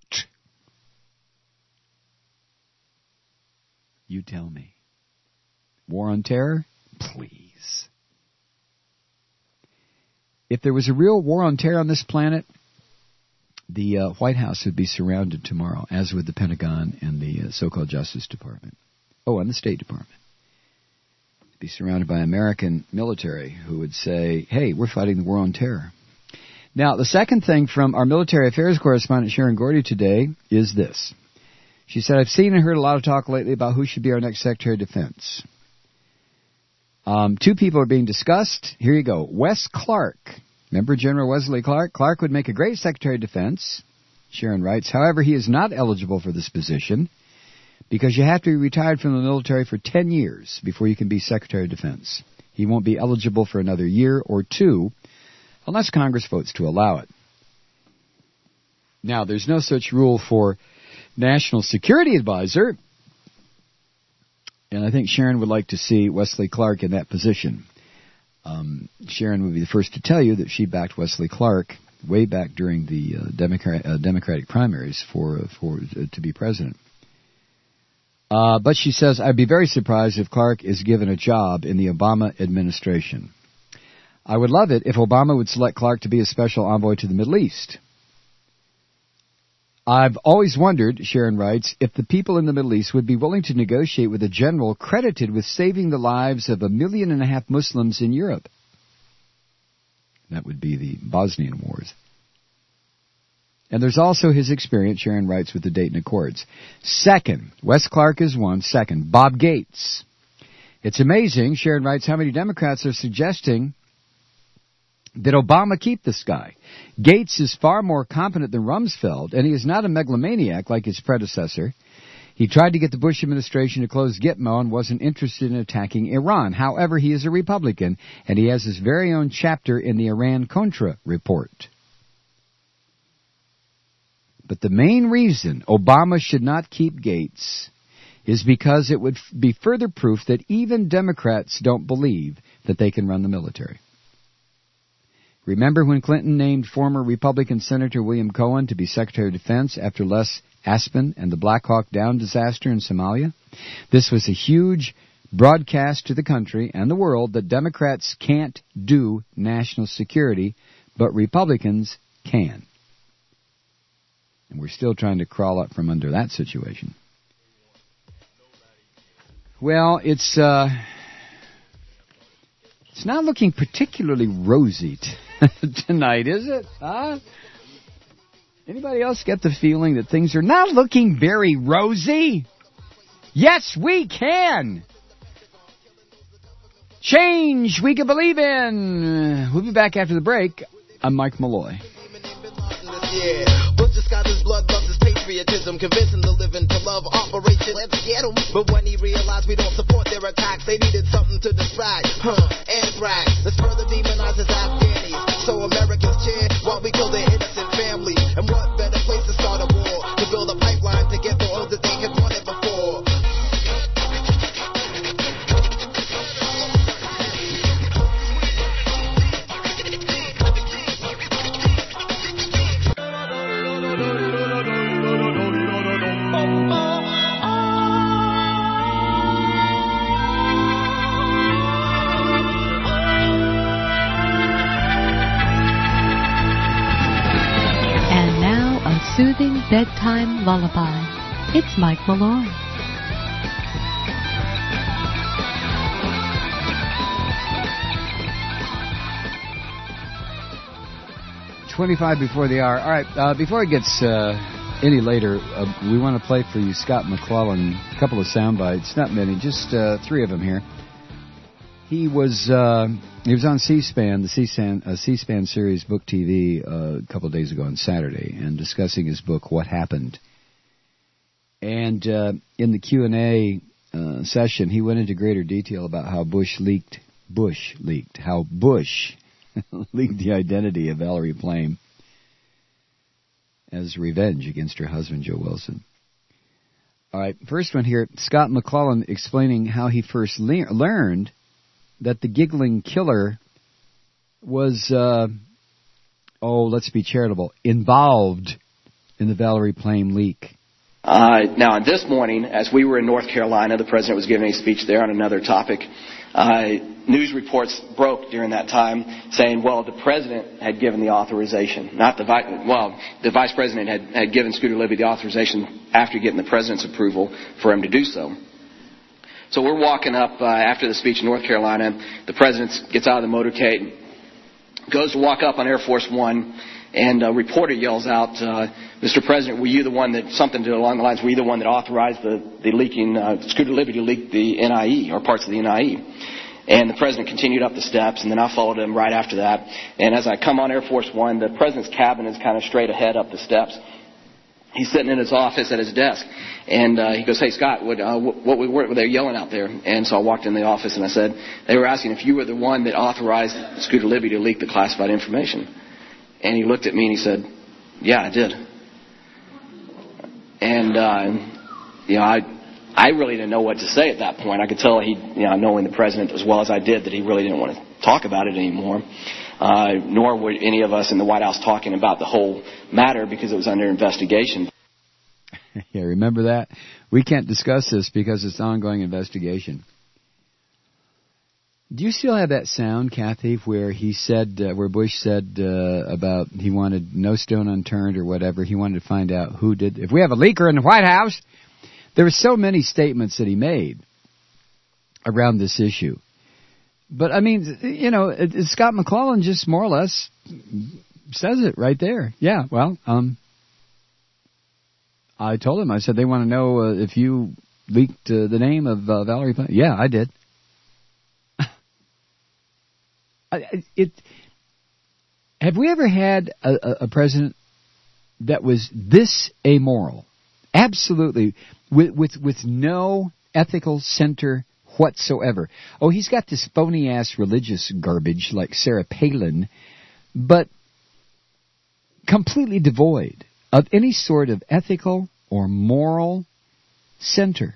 You tell me. War on terror? Please. If there was a real war on terror on this planet, the White House would be surrounded tomorrow, as would the Pentagon and the so-called Justice Department. Oh, and the State Department. Be surrounded by American military who would say, hey, we're fighting the war on terror. Now, the second thing from our military affairs correspondent Sharon Gordy today is this. She said, I've seen and heard a lot of talk lately about who should be our next Secretary of Defense. Two people are being discussed. Here you go. Wes Clark. Remember General Wesley Clark? Clark would make a great Secretary of Defense, Sharon writes. However, he is not eligible for this position because you have to be retired from the military for 10 years before you can be Secretary of Defense. He won't be eligible for another year or two unless Congress votes to allow it. Now, there's no such rule for National Security Advisor, and I think Sharon would like to see Wesley Clark in that position. Sharon would be the first to tell you that she backed Wesley Clark way back during the Democratic primaries to be president. But she says, I'd be very surprised if Clark is given a job in the Obama administration. I would love it if Obama would select Clark to be a special envoy to the Middle East. I've always wondered, Sharon writes, if the people in the Middle East would be willing to negotiate with a general credited with saving the lives of 1.5 million Muslims in Europe. That would be the Bosnian Wars. And there's also his experience, Sharon writes, with the Dayton Accords. Second, Wes Clark is one. Second, Bob Gates. It's amazing, Sharon writes, how many Democrats are suggesting that Obama keep this guy. Gates is far more competent than Rumsfeld, and he is not a megalomaniac like his predecessor. He tried to get the Bush administration to close Gitmo and wasn't interested in attacking Iran. However, he is a Republican, and he has his very own chapter in the Iran-Contra report. But the main reason Obama should not keep Gates is because it would be further proof that even Democrats don't believe that they can run the military. Remember when Clinton named former Republican Senator William Cohen to be Secretary of Defense after Les Aspin and the Black Hawk Down disaster in Somalia? This was a huge broadcast to the country and the world that Democrats can't do national security, but Republicans can. And we're still trying to crawl up from under that situation. Well, it's not looking particularly rosy tonight, is it? Huh? Anybody else get the feeling that things are not looking very rosy? Yes, we can! Change we can believe in! We'll be back after the break. I'm Mike Malloy. Bush just got his bloodlust, his patriotism, convincing the living to love Operation Let's Get 'em. But when he realized we don't support their attacks, they needed something to distract. Anthrax, let's further demonize his Afghanis. So Americans cheer while we kill their innocent families. And what better place to start a war? To build a pipeline to get the oil that they have wanted before. Soothing bedtime lullaby. It's Mike Malloy. 25 before the hour. All right, before it gets any later, we want to play for you Scott McClellan, a couple of sound bites, not many, just 3 of them here. He was on C-SPAN, the C-SPAN series Book TV a couple of days ago on Saturday, and discussing his book, What Happened. And in the Q&A session, he went into greater detail about how Bush leaked the identity of Valerie Plame as revenge against her husband, Joe Wilson. All right, first one here, Scott McClellan explaining how he first learned that the giggling killer was, let's be charitable, involved in the Valerie Plame leak. Now, this morning, as we were in North Carolina, the president was giving a speech there on another topic. News reports broke during that time saying, the president had given the authorization. The vice president had given Scooter Libby the authorization after getting the president's approval for him to do so. So we're walking up after the speech in North Carolina. The president gets out of the motorcade, goes to walk up on Air Force One, and a reporter yells out, Mr. President, were you the one that, something along the lines, were you the one that authorized the leaking, Scooter Libby to leak the NIE, or parts of the NIE? And the president continued up the steps, and then I followed him right after that. And as I come on Air Force One, the president's cabin is kind of straight ahead up the steps. He's sitting in his office at his desk, and he goes, "Hey, Scott, what were they yelling out there?" And so I walked in the office, and I said, "They were asking if you were the one that authorized Scooter Libby to leak the classified information." And he looked at me and he said, "Yeah, I did." And I really didn't know what to say at that point. I could tell he, knowing the president as well as I did, that he really didn't want to talk about it anymore. Nor were any of us in the White House talking about the whole matter because it was under investigation. Yeah, remember that? We can't discuss this because it's an ongoing investigation. Do you still have that sound, Kathy, where he said, where Bush said about he wanted no stone unturned or whatever? He wanted to find out who did. If we have a leaker in the White House, there were so many statements that he made around this issue. But, I mean, Scott McClellan just more or less says it right there. Yeah, well, I told him, I said, they want to know if you leaked the name of Valerie Plame. Yeah, I did. Have we ever had a president that was this amoral? Absolutely. With no ethical center whatsoever. Oh, he's got this phony-ass religious garbage like Sarah Palin, but completely devoid of any sort of ethical or moral center.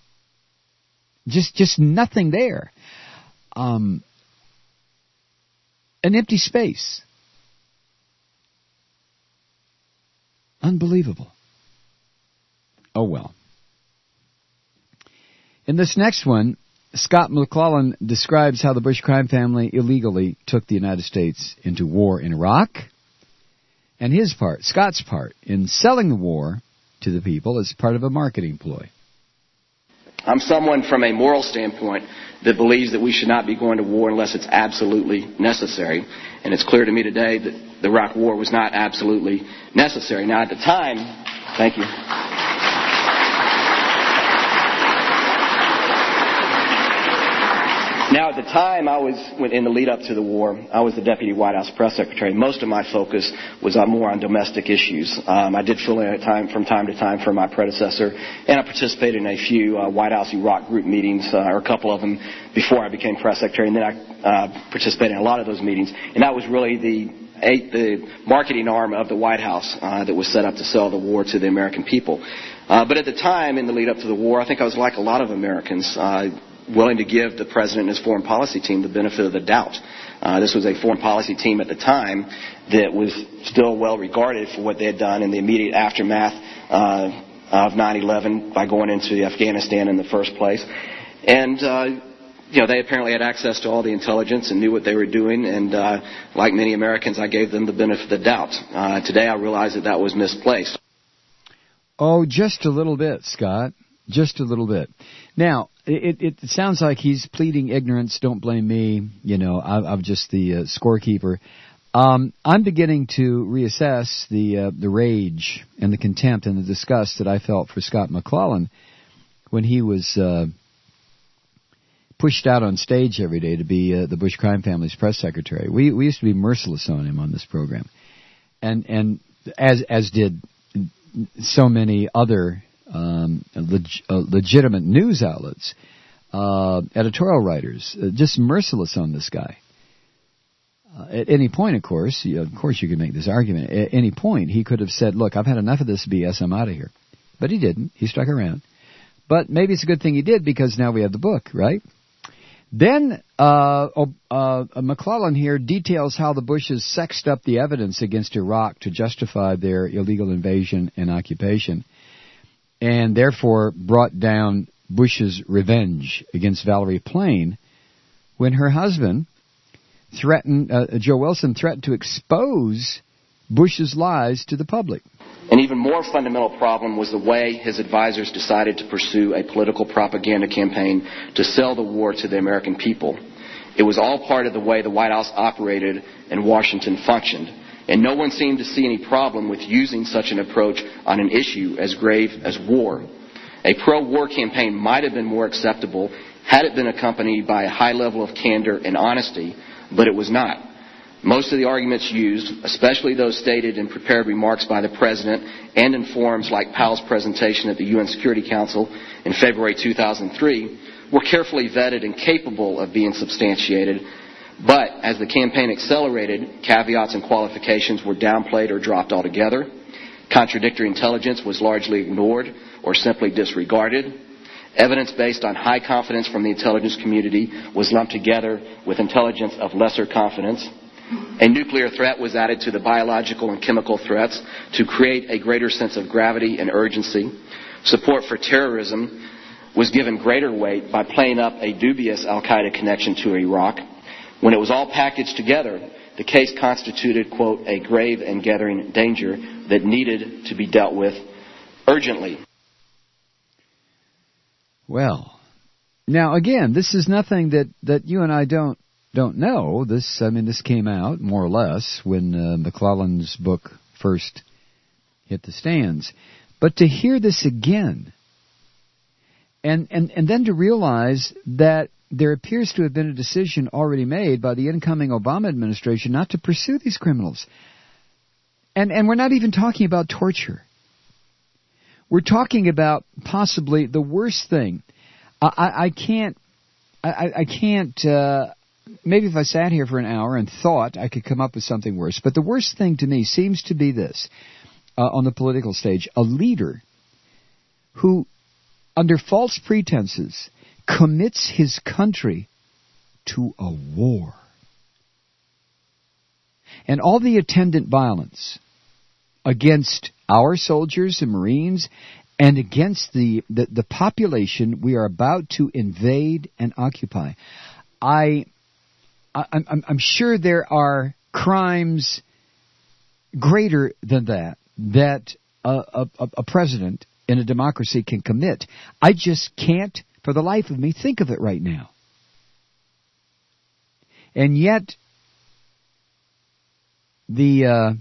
Just nothing there. An empty space. Unbelievable. Oh, well. In this next one, Scott McClellan describes how the Bush crime family illegally took the United States into war in Iraq, and his part, Scott's part, in selling the war to the people as part of a marketing ploy. I'm someone from a moral standpoint that believes that we should not be going to war unless it's absolutely necessary. And it's clear to me today that the Iraq War was not absolutely necessary. Now, at the time, thank you. Now, at the time I was in the lead up to the war, I was the Deputy White House Press Secretary. Most of my focus was more on domestic issues. I did fill in from time to time for my predecessor, and I participated in a few White House Iraq group meetings, or a couple of them, before I became Press Secretary, and then I participated in a lot of those meetings. And that was really the marketing arm of the White House that was set up to sell the war to the American people. But at the time, in the lead up to the war, I think I was like a lot of Americans, willing to give the president and his foreign policy team the benefit of the doubt. This was a foreign policy team at the time that was still well regarded for what they had done in the immediate aftermath of 9/11 by going into Afghanistan in the first place. And they apparently had access to all the intelligence and knew what they were doing. And like many Americans, I gave them the benefit of the doubt. Today, I realize that was misplaced. Oh, just a little bit, Scott. Just a little bit. Now, it sounds like he's pleading ignorance. Don't blame me. I'm just the scorekeeper. I'm beginning to reassess the rage and the contempt and the disgust that I felt for Scott McClellan when he was pushed out on stage every day to be the Bush crime family's press secretary. We used to be merciless on him on this program, and as did so many other legitimate news outlets, editorial writers, just merciless on this guy. At any point, of course you could make this argument. At any point, he could have said, "Look, I've had enough of this BS. I'm out of here." But he didn't. He stuck around. But maybe it's a good thing he did, because now we have the book, right? Then McClellan here details how the Bushes sexed up the evidence against Iraq to justify their illegal invasion and occupation, and therefore brought down Bush's revenge against Valerie Plame when her husband Joe Wilson threatened to expose Bush's lies to the public. An even more fundamental problem was the way his advisors decided to pursue a political propaganda campaign to sell the war to the American people. It was all part of the way the White House operated and Washington functioned, and no one seemed to see any problem with using such an approach on an issue as grave as war. A pro-war campaign might have been more acceptable had it been accompanied by a high level of candor and honesty, but it was not. Most of the arguments used, especially those stated in prepared remarks by the President and in forums like Powell's presentation at the UN Security Council in February 2003, were carefully vetted and capable of being substantiated. But as the campaign accelerated, caveats and qualifications were downplayed or dropped altogether. Contradictory intelligence was largely ignored or simply disregarded. Evidence based on high confidence from the intelligence community was lumped together with intelligence of lesser confidence. A nuclear threat was added to the biological and chemical threats to create a greater sense of gravity and urgency. Support for terrorism was given greater weight by playing up a dubious al-Qaeda connection to Iraq. When it was all packaged together, the case constituted, quote, a grave and gathering danger that needed to be dealt with urgently. Well, now again, this is nothing that you and I don't know. This came out more or less when McClellan's book first hit the stands. But to hear this again, and then to realize that there appears to have been a decision already made by the incoming Obama administration not to pursue these criminals. And we're not even talking about torture. We're talking about possibly the worst thing. I can't, maybe if I sat here for an hour and thought I could come up with something worse. But the worst thing to me seems to be this, on the political stage, a leader who, under false pretenses, commits his country to a war. And all the attendant violence against our soldiers and Marines and against the population we are about to invade and occupy. I'm sure there are crimes greater than that a president in a democracy can commit. I just can't, for the life of me, think of it right now. And yet, the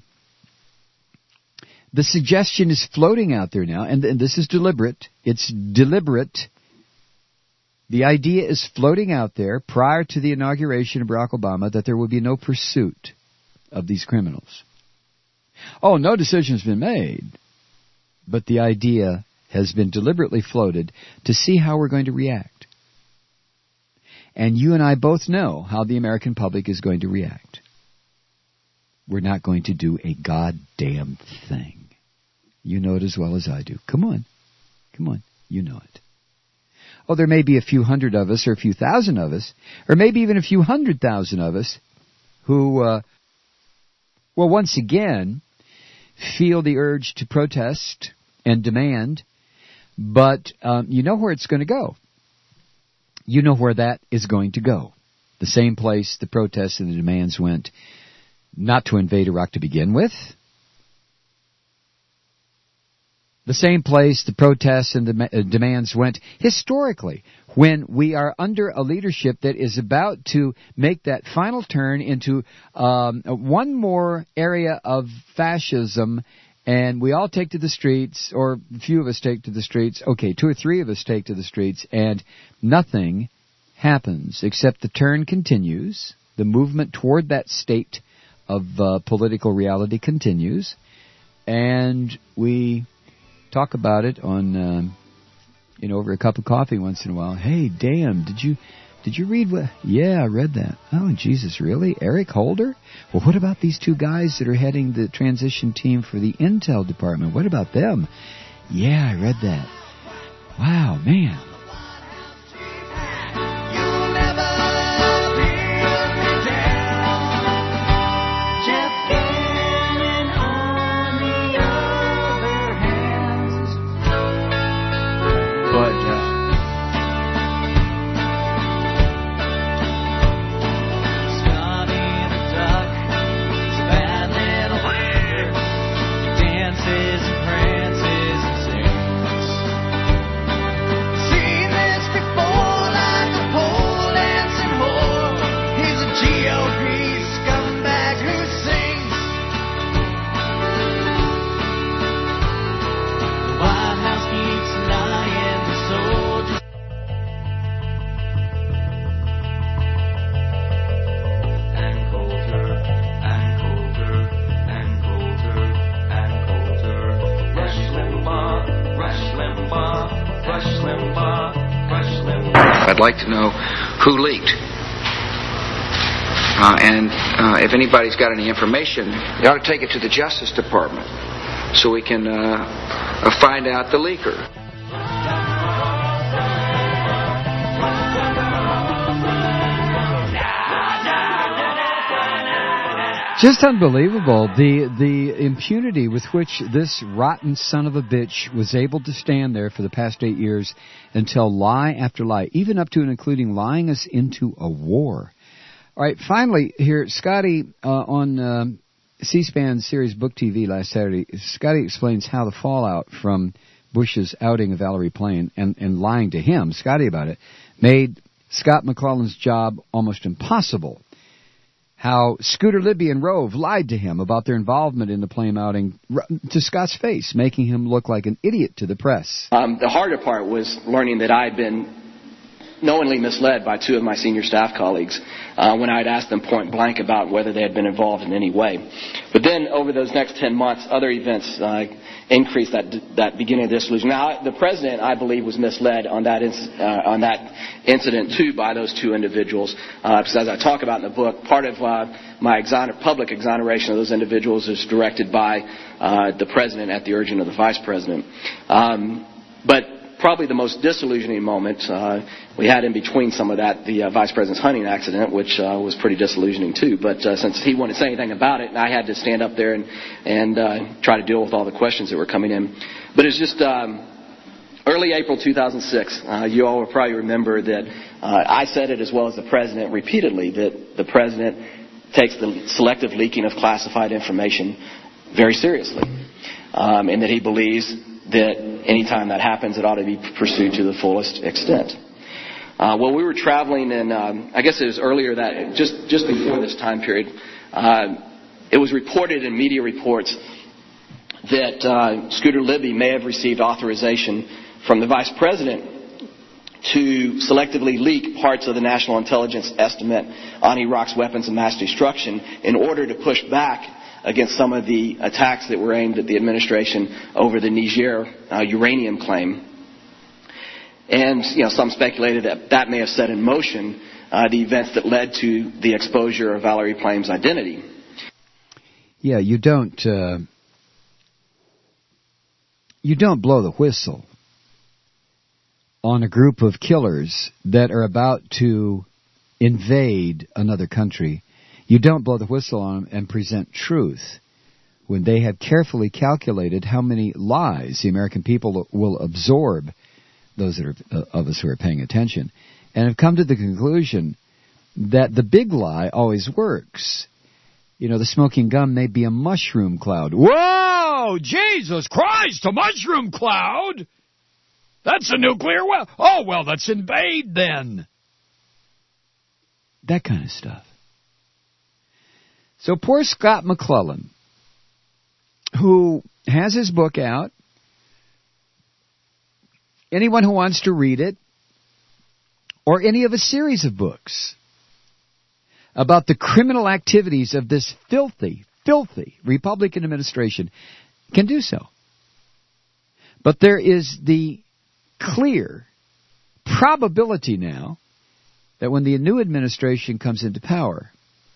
suggestion is floating out there now, and this is deliberate. It's deliberate. The idea is floating out there prior to the inauguration of Barack Obama that there will be no pursuit of these criminals. Oh, no decision has been made, but the idea has been deliberately floated to see how we're going to react. And you and I both know how the American public is going to react. We're not going to do a goddamn thing. You know it as well as I do. Come on. You know it. Oh, there may be a few hundred of us or a few thousand of us, or maybe even a few 100,000 of us who, once again, feel the urge to protest and demand, but you know where it's going to go. You know where that is going to go. The same place the protests and the demands went, not to invade Iraq to begin with, the same place the protests and the demands went historically, when we are under a leadership that is about to make that final turn into one more area of fascism, and we all take to the streets, or a few of us take to the streets, okay, 2 or 3 of us take to the streets, and nothing happens except the turn continues, the movement toward that state of political reality continues, and we talk about it on, over a cup of coffee once in a while. Hey, damn, did you read what? Yeah, I read that. Oh, Jesus, really? Eric Holder? Well, what about these 2 guys that are heading the transition team for the Intel department? What about them? Yeah, I read that. Wow, man. I'd like to know who leaked. And if anybody's got any information, they ought to take it to the Justice Department so we can find out the leaker. Just unbelievable, the impunity with which this rotten son of a bitch was able to stand there for the past 8 years and tell lie after lie, even up to and including lying us into a war. All right, finally here, Scotty, on C-SPAN series Book TV last Saturday, Scotty explains how the fallout from Bush's outing of Valerie Plame and lying to him, Scotty, about it, made Scott McClellan's job almost impossible. How Scooter Libby and Rove lied to him about their involvement in the Plame outing to Scott's face, making him look like an idiot to the press. The harder part was learning that I had been knowingly misled by 2 of my senior staff colleagues when I had asked them point blank about whether they had been involved in any way. But then over those next 10 months, other events increased that beginning of disillusion. Now, the president, I believe, was misled on that incident too by those 2 individuals. Because as I talk about in the book, part of my public exoneration of those individuals is directed by the president at the urging of the vice president. But probably the most disillusioning moment we had in between some of that, the vice president's hunting accident, which was pretty disillusioning too. But since he wouldn't say anything about it, I had to stand up there and try to deal with all the questions that were coming in. But it's just early April 2006. You all will probably remember that I said it as well as the president repeatedly, that the president takes the selective leaking of classified information very seriously, and that he believes that any time that happens, it ought to be pursued to the fullest extent. Well, we were traveling, and I guess it was earlier that, just before this time period, it was reported in media reports that Scooter Libby may have received authorization from the vice president to selectively leak parts of the National Intelligence Estimate on Iraq's weapons of mass destruction in order to push back against some of the attacks that were aimed at the administration over the Niger uranium claim. And, some speculated that may have set in motion the events that led to the exposure of Valerie Plame's identity. Yeah, you don't blow the whistle on a group of killers that are about to invade another country. You don't blow the whistle on them and present truth when they have carefully calculated how many lies the American people will absorb, those that are, of us who are paying attention, and have come to the conclusion that the big lie always works. The smoking gun may be a mushroom cloud. Whoa! Oh, Jesus Christ, a mushroom cloud! That's a nuclear weapon. Oh, well, let's invade then. That kind of stuff. So poor Scott McClellan, who has his book out. Anyone who wants to read it, or any of a series of books about the criminal activities of this filthy Republican administration, can do so. But there is the clear probability now that when the new administration comes into power,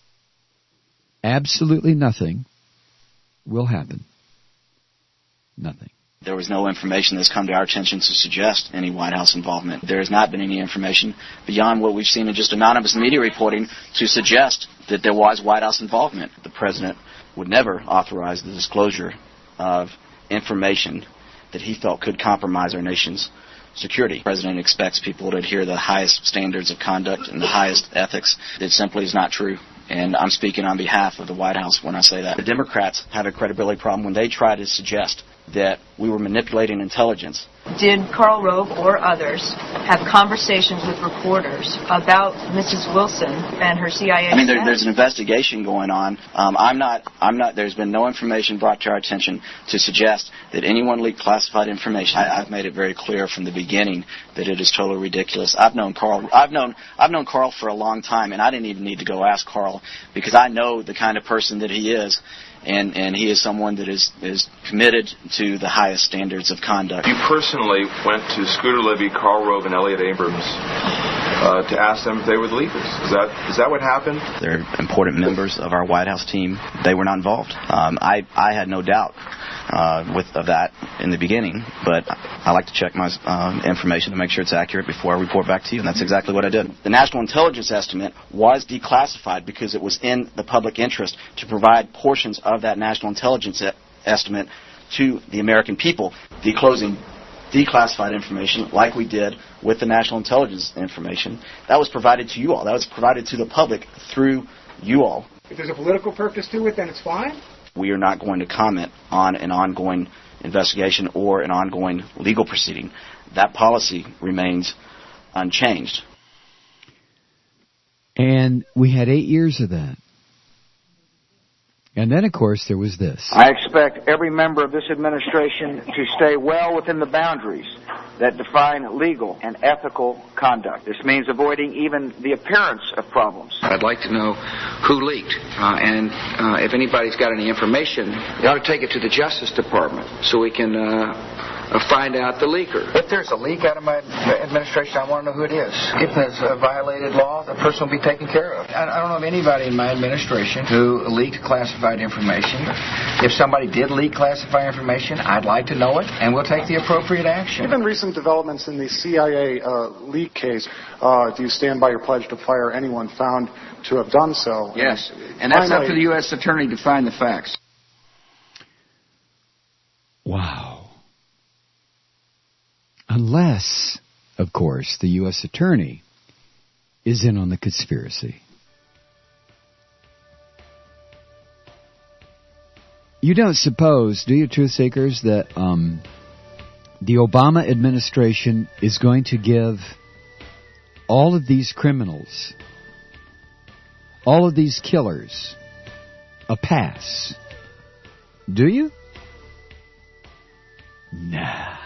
absolutely nothing will happen. Nothing. There was no information that's come to our attention to suggest any White House involvement. There has not been any information beyond what we've seen in just anonymous media reporting to suggest that there was White House involvement. The President would never authorize the disclosure of information that he felt could compromise our nation's security. The President expects people to adhere to the highest standards of conduct and the highest ethics. It simply is not true. And I'm speaking on behalf of the White House when I say that. The Democrats have a credibility problem when they try to suggest that we were manipulating intelligence. Did Karl Rove or others have conversations with reporters about Mrs. Wilson and her CIA? I mean, there's an investigation going on. There's been no information brought to our attention to suggest that anyone leaked classified information. I've made it very clear from the beginning that it is totally ridiculous. I've known Karl for a long time, and I didn't even need to go ask Karl because I know the kind of person that he is. And he is someone that is committed to the highest standards of conduct. You personally went to Scooter Libby, Karl Rove, and Elliot Abrams to ask them if they were the leakers. Is that what happened? They're important members of our White House team. They were not involved. I had no doubt of that in the beginning, but I like to check my information to make sure it's accurate before I report back to you, and that's exactly what I did. The National Intelligence Estimate was declassified because it was in the public interest to provide portions of that National Intelligence Estimate to the American people. Disclosing declassified information, like we did with the National Intelligence information, that was provided to you all. That was provided to the public through you all. If there's a political purpose to it, then it's fine? We are not going to comment on an ongoing investigation or an ongoing legal proceeding. That policy remains unchanged. And we had 8 years of that. And then, of course, there was this. I expect every member of this administration to stay well within the boundaries that define legal and ethical conduct. This means avoiding even the appearance of problems. I'd like to know who leaked, and if anybody's got any information, they ought to take it to the Justice Department so we can find out the leaker. If there's a leak out of my administration, I want to know who it is. If there's a violated law, the person will be taken care of. I don't know of anybody in my administration who leaked classified information. If somebody did leak classified information, I'd like to know it, and we'll take the appropriate action. Given recent developments in the CIA leak case, do you stand by your pledge to fire anyone found to have done so? Yes, and that's up to the U.S. Attorney to find the facts. Wow. Unless, of course, the U.S. Attorney is in on the conspiracy. You don't suppose, do you, truth seekers, that the Obama administration is going to give all of these criminals, all of these killers, a pass? Do you? Nah.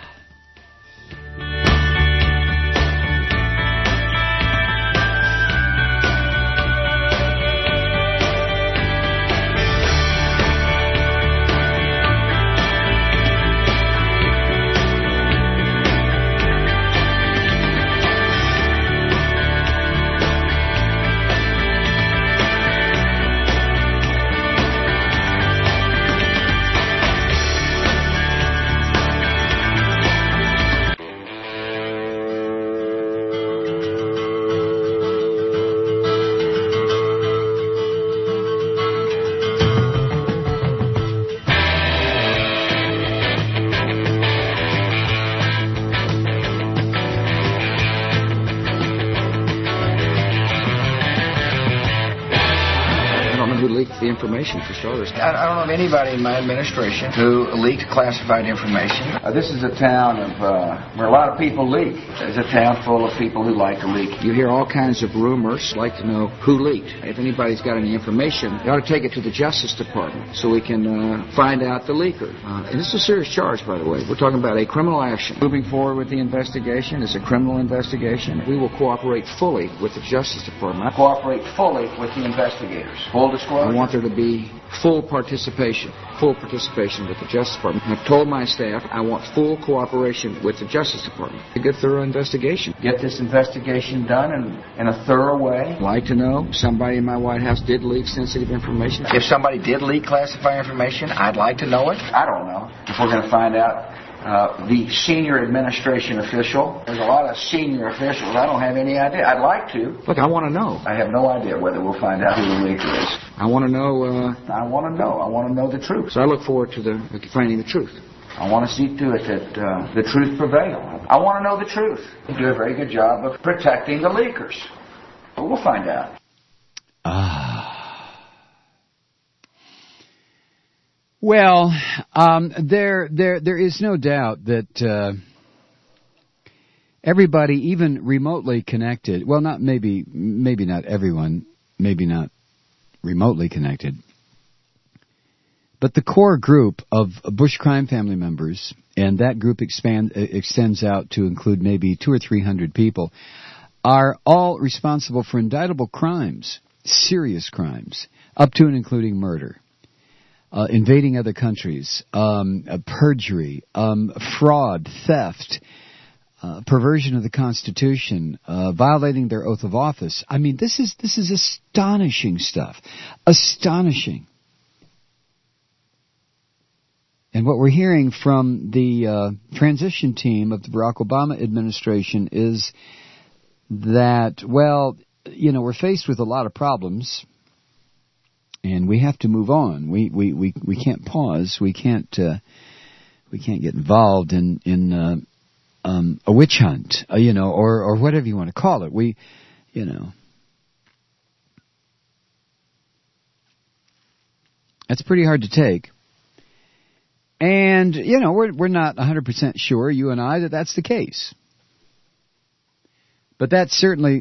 the information, for starters. I don't know of anybody in my administration who leaked classified information. This is a town of where a lot of people leak. It's a town full of people who like to leak. You hear all kinds of rumors. I'd like to know who leaked. If anybody's got any information, you ought to take it to the Justice Department so we can find out the leaker. And this is a serious charge, by the way. We're talking about a criminal action. Moving forward with the investigation is a criminal investigation. We will cooperate fully with the Justice Department. Cooperate fully with the investigators. Full disclosure. I want there to be full participation with the Justice Department. I've told my staff I want full cooperation with the Justice Department. A good thorough investigation. Get this investigation done in a thorough way. I'd like to know if somebody in my White House did leak sensitive information. If somebody did leak classified information, I'd like to know it. I don't know if we're going to find out. The senior administration official. There's a lot of senior officials. I don't have any idea. I'd like to. Look, I want to know. I have no idea whether we'll find out who the leaker is. I want to know. I want to know the truth. So I look forward to finding the truth. I want to see to it that the truth prevail. I want to know the truth. We do a very good job of protecting the leakers. But we'll find out. Well, there is no doubt that everybody, even remotely connected, well, maybe not everyone, maybe not remotely connected, but the core group of Bush crime family members, and that group extends out to include maybe 200 or 300 people, are all responsible for indictable crimes, serious crimes, up to and including murder. Invading other countries, perjury, fraud, theft, perversion of the Constitution, violating their oath of office. I mean, this is astonishing stuff. Astonishing. And what we're hearing from the transition team of the Barack Obama administration is that, well, we're faced with a lot of problems. And we have to move on. We can't pause. We can't get involved in a witch hunt, or whatever you want to call it. That's pretty hard to take. And we're not 100% sure, you and I, that that's the case. But that's certainly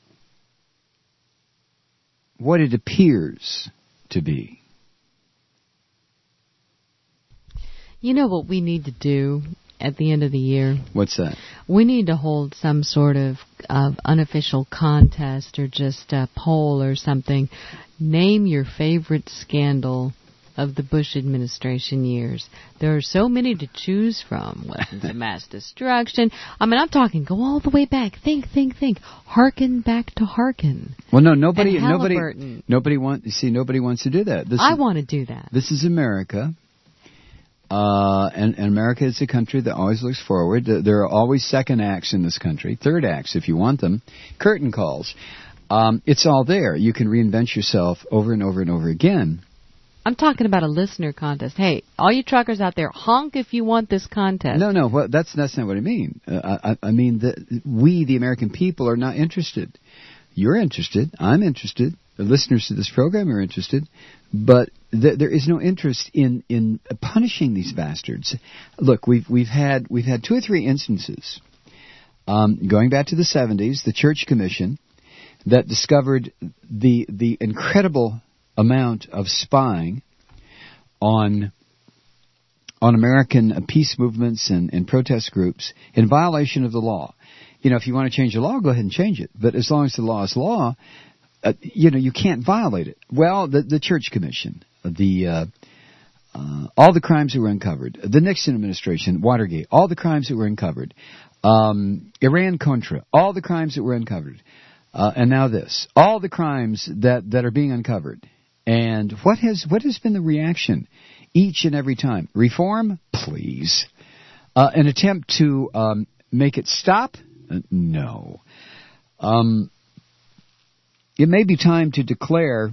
what it appears to be. You know what we need to do at the end of the year? What's that? We need to hold some sort of unofficial contest or just a poll or something. Name your favorite scandal of the Bush administration years. There are so many to choose from. Weapons of mass destruction. I mean, I'm talking, go all the way back. Think. Harken back to Harkin. Well, no, nobody wants to do that. I want to do that. This is America. And America is a country that always looks forward. There are always second acts in this country, third acts if you want them, curtain calls. It's all there. You can reinvent yourself over and over and over again. I'm talking about a listener contest. Hey, all you truckers out there, honk if you want this contest. No, well, that's not what I mean. I mean that we, the American people, are not interested. You're interested. I'm interested. The listeners to this program are interested. But there is no interest in punishing these bastards. Look, we've had 2 or 3 instances, going back to the 70s, the Church Commission, that discovered the incredible amount of spying on American peace movements and protest groups in violation of the law. If you want to change the law, go ahead and change it. But as long as the law is law, you can't violate it. Well, the Church Commission, all the crimes that were uncovered, the Nixon administration, Watergate, all the crimes that were uncovered, Iran-Contra, all the crimes that were uncovered, and now this, all the crimes that are being uncovered. And what has been the reaction each and every time? Reform? Please. An attempt to make it stop? No. It may be time to declare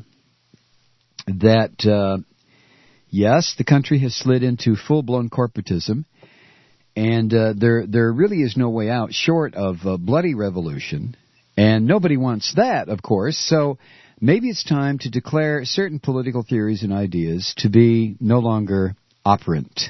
that, yes, the country has slid into full-blown corporatism, and there really is no way out short of a bloody revolution, and nobody wants that, of course, so maybe it's time to declare certain political theories and ideas to be no longer operative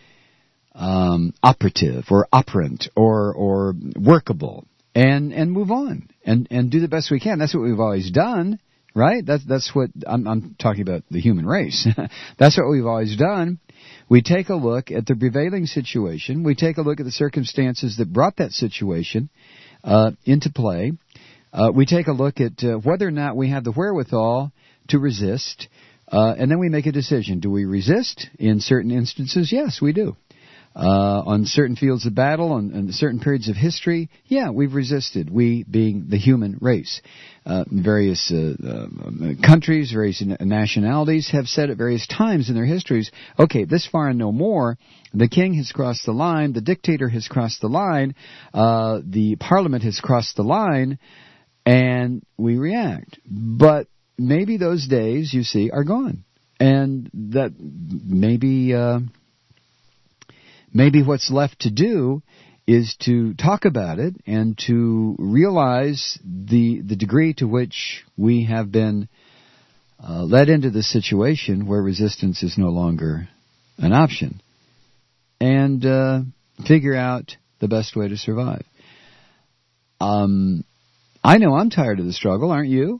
or operant or workable, and move on and do the best we can. That's what we've always done, right? That's what I'm talking about, the human race. That's what we've always done. We take a look at the prevailing situation. We take a look at the circumstances that brought that situation into play. We take a look at whether or not we have the wherewithal to resist, and then we make a decision. Do we resist? In certain instances, yes, we do. On certain fields of battle, on certain periods of history, yeah, we've resisted. We being the human race. Various countries, various nationalities have said at various times in their histories, okay, this far and no more. The king has crossed the line. The dictator has crossed the line. The parliament has crossed the line. And we react. But maybe those days, you see, are gone. And that maybe what's left to do is to talk about it and to realize the degree to which we have been led into this situation where resistance is no longer an option, and figure out the best way to survive. I know I'm tired of the struggle, aren't you?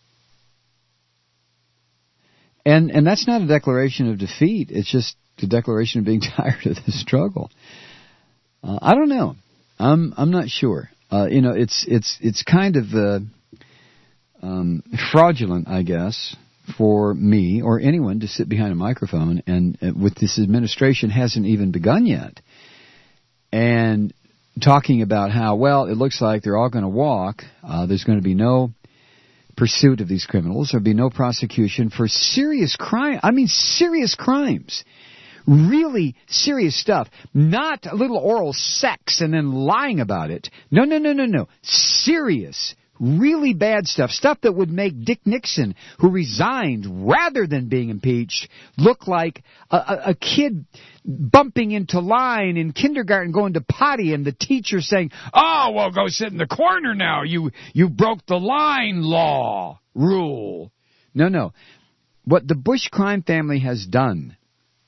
And that's not a declaration of defeat. It's just a declaration of being tired of the struggle. I don't know. I'm not sure. It's kind of fraudulent, I guess, for me or anyone to sit behind a microphone and with this administration hasn't even begun yet, and talking about how, well, it looks like they're all going to walk. There's going to be no pursuit of these criminals. There'll be no prosecution for serious crime. I mean, serious crimes. Really serious stuff. Not a little oral sex and then lying about it. No. Serious, really bad stuff. Stuff that would make Dick Nixon, who resigned rather than being impeached, look like a kid bumping into line in kindergarten going to potty and the teacher saying, "Oh, well, go sit in the corner now. You broke the line law rule." No. What the Bush crime family has done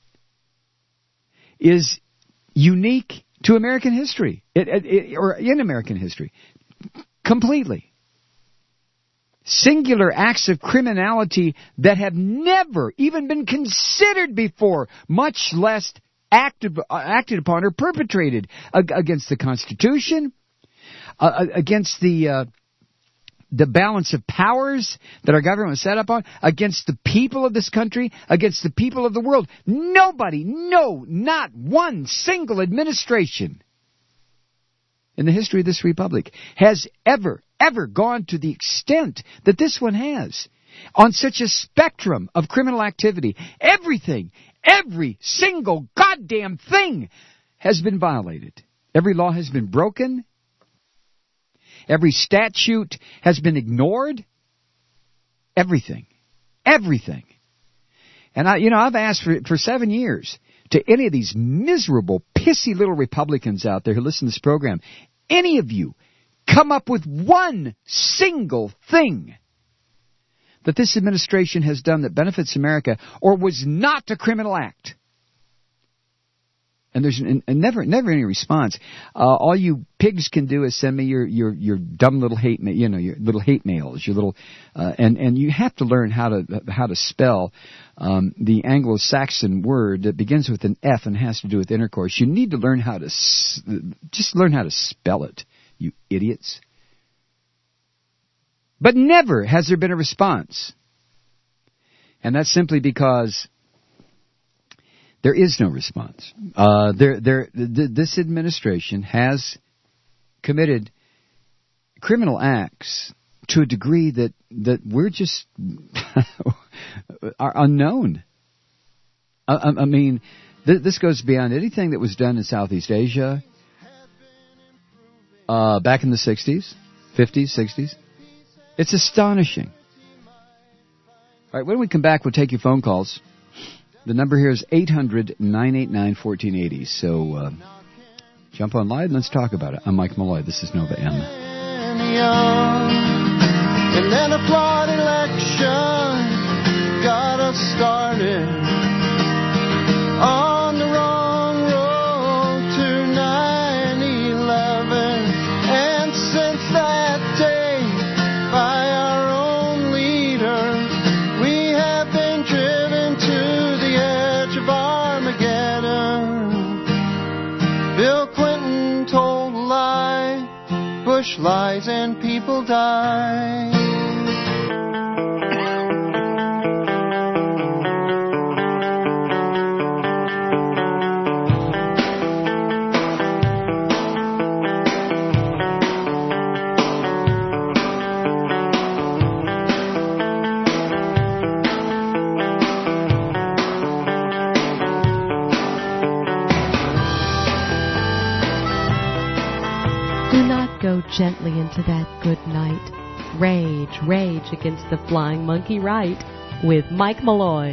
is unique to American history, or in American history, completely. Singular acts of criminality that have never even been considered before, much less acted upon or perpetrated against the Constitution, against the balance of powers that our government was set up on, against the people of this country, against the people of the world. Nobody, not one single administration in the history of this republic has ever gone to the extent that this one has on such a spectrum of criminal activity. Everything, every single goddamn thing has been violated. Every law has been broken. Every statute has been ignored. Everything. And I've asked for 7 years to any of these miserable, pissy little Republicans out there who listen to this program, any of you, come up with one single thing that this administration has done that benefits America or was not a criminal act. And there's never any response. All you pigs can do is send me your dumb little hate, your little hate mails, your little, and you have to learn how to spell the Anglo-Saxon word that begins with an F and has to do with intercourse. You need to learn how to just learn how to spell it, you idiots. But never has there been a response, and that's simply because there is no response. This administration has committed criminal acts to a degree that we're just are unknown. I mean, this goes beyond anything that was done in Southeast Asia back in the 60s, 50s, 60s. It's astonishing. All right, when we come back, we'll take your phone calls. The number here is 800-989-1480. So jump online and let's talk about it. I'm Mike Malloy. This is Nova M. And then a flawed election. much lies and people die. Go gently into that good night. Rage, rage against the flying monkey right with Mike Malloy.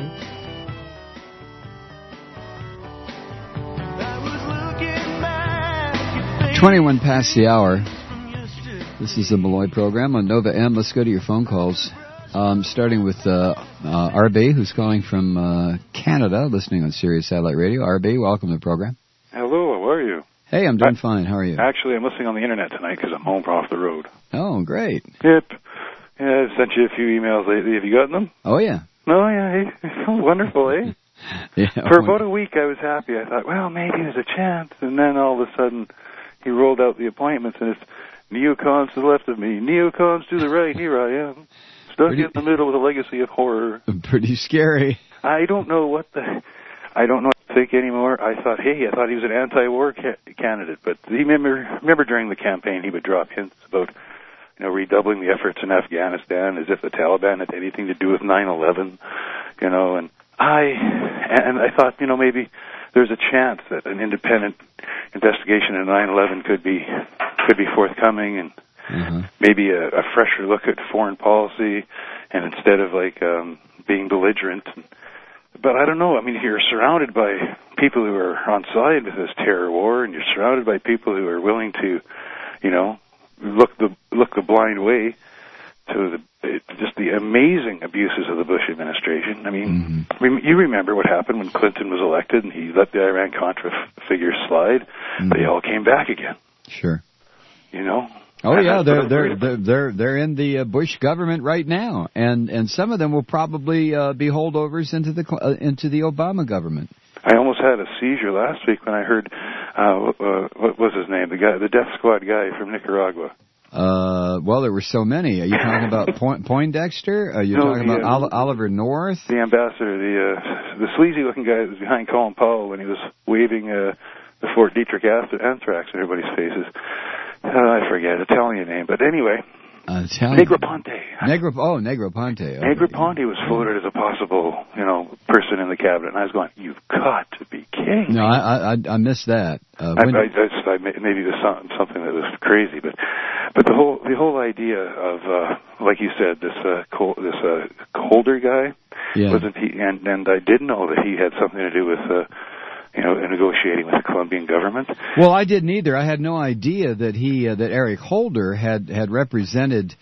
Back, 21 past the hour. This is the Malloy program on Nova M. Let's go to your phone calls. Starting with RB, who's calling from Canada, listening on Sirius Satellite Radio. RB, welcome to the program. Hello, how are you? Hey, I'm doing fine. How are you? Actually, I'm listening on the internet tonight because I'm home off the road. Oh, great. Yep. Yeah, I sent you a few emails lately. Have you gotten them? Oh, yeah. Oh, yeah. Hey, wonderful, eh? Yeah. For about a week, I was happy. I thought, well, maybe there's a chance. And then all of a sudden, he rolled out the appointments, and it's neocons to the left of me, neocons to the right. Here I am, stuck in the middle with a legacy of horror. Pretty scary. I don't know what to think anymore. I thought he was an anti-war candidate, but he remember during the campaign he would drop hints about, redoubling the efforts in Afghanistan as if the Taliban had anything to do with 9/11, and I thought, maybe there's a chance that an independent investigation of 9/11 could be forthcoming, and maybe a fresher look at foreign policy, and instead of being belligerent. But I don't know. I mean, you're surrounded by people who are on side with this terror war, and you're surrounded by people who are willing to, look the blind way to just the amazing abuses of the Bush administration. I mean, you remember what happened when Clinton was elected, and he let the Iran-Contra figures slide. They all came back again. Sure. Oh yeah, they're in the Bush government right now, and some of them will probably be holdovers into the Obama government. I almost had a seizure last week when I heard what was his name, the death squad guy from Nicaragua. Well, there were so many. Are you talking about Poindexter? Are you talking about Oliver North? The ambassador, the sleazy-looking guy that was behind Colin Powell when he was waving the Fort Detrick anthrax in everybody's faces. I forget Italian name, but anyway, Negroponte. Negroponte. Negroponte was floated as a possible, person in the cabinet, and I was going, "You've got to be kidding me!" No, I missed that. Maybe there's something that was crazy, but the whole idea of, like you said, this Holder guy, wasn't he? And I did know that he had something to do with. Negotiating with the Colombian government. Well, I didn't either. I had no idea that that Eric Holder had represented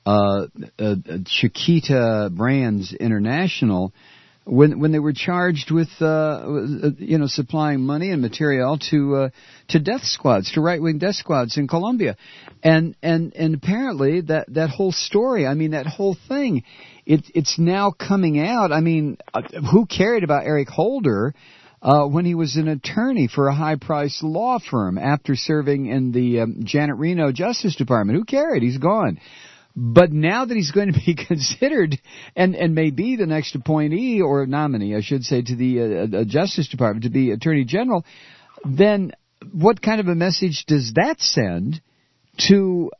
Chiquita Brands International when they were charged with supplying money and material to death squads, to right-wing death squads in Colombia, and apparently that whole story, I mean that whole thing, it's now coming out. I mean, who cared about Eric Holder? When he was an attorney for a high-priced law firm after serving in the Janet Reno Justice Department. Who cared? He's gone. But now that he's going to be considered and may be the next appointee or nominee, I should say, to the Justice Department, to be Attorney General, then what kind of a message does that send to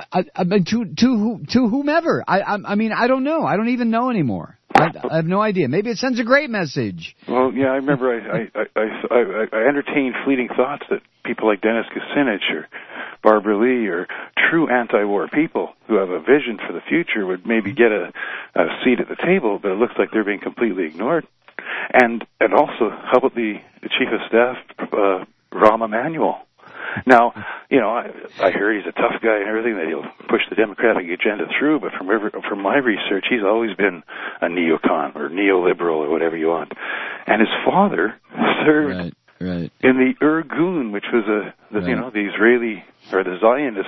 whomever? I mean, I don't know. I don't even know anymore. I have no idea. Maybe it sends a great message. Well, yeah, I remember I entertained fleeting thoughts that people like Dennis Kucinich or Barbara Lee or true anti-war people who have a vision for the future would maybe get a seat at the table, but it looks like they're being completely ignored. And also, how about the Chief of Staff, Rahm Emanuel? Now, I hear he's a tough guy and everything, that he'll push the Democratic agenda through, but from my research, he's always been a neocon or neoliberal or whatever you want. And his father served in the Irgun, which was the Israeli or the Zionist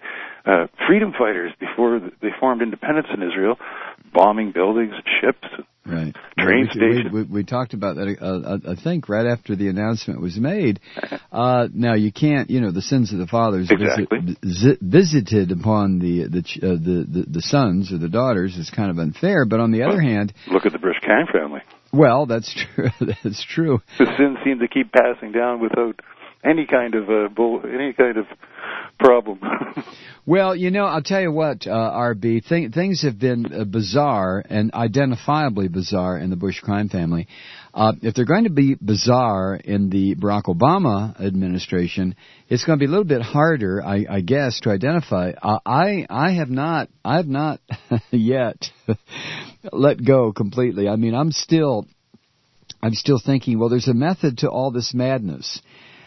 freedom fighters before they formed independence in Israel, bombing buildings and ships. Right. Train station. We talked about that, I think, right after the announcement was made. Now, you can't, the sins of the fathers visited upon the sons or the daughters is kind of unfair. But on the other hand... Look at the Bush-Kang family. Well, that's true. That's true. The sins seem to keep passing down without any kind of problem. Well, I'll tell you what, RB, things have been bizarre and identifiably bizarre in the Bush crime family. If they're going to be bizarre in the Barack Obama administration, it's going to be a little bit harder, I guess, to identify. I have not yet let go completely. I mean, I'm still thinking, well, there's a method to all this madness.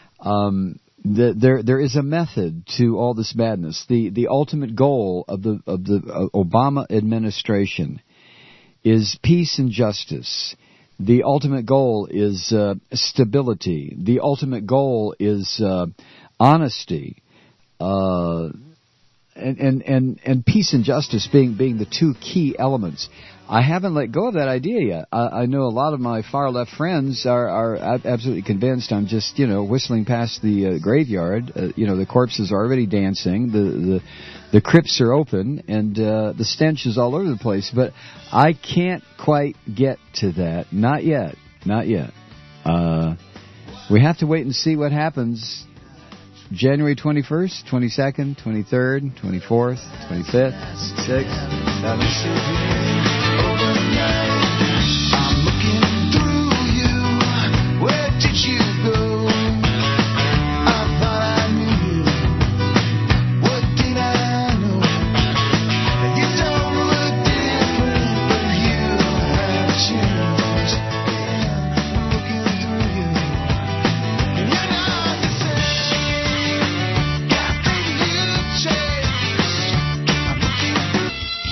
There is a method to all this madness. The ultimate goal of the Obama administration is peace and justice. The ultimate goal is stability. The ultimate goal is honesty. And peace and justice being the two key elements. I haven't let go of that idea yet. I know a lot of my far left friends are absolutely convinced I'm just, whistling past the graveyard. The corpses are already dancing. The crypts are open, and the stench is all over the place. But I can't quite get to that. Not yet. Not yet. We have to wait and see what happens. January 21st, 22nd, 23rd, 24th, 25th, 6th, 7th. I'm looking through you. Where did you go? I thought I knew you. What did I know? You don't look different, but you have changed. Yeah, I'm looking through you. And you're not the same. God, think you've changed. I'm looking through.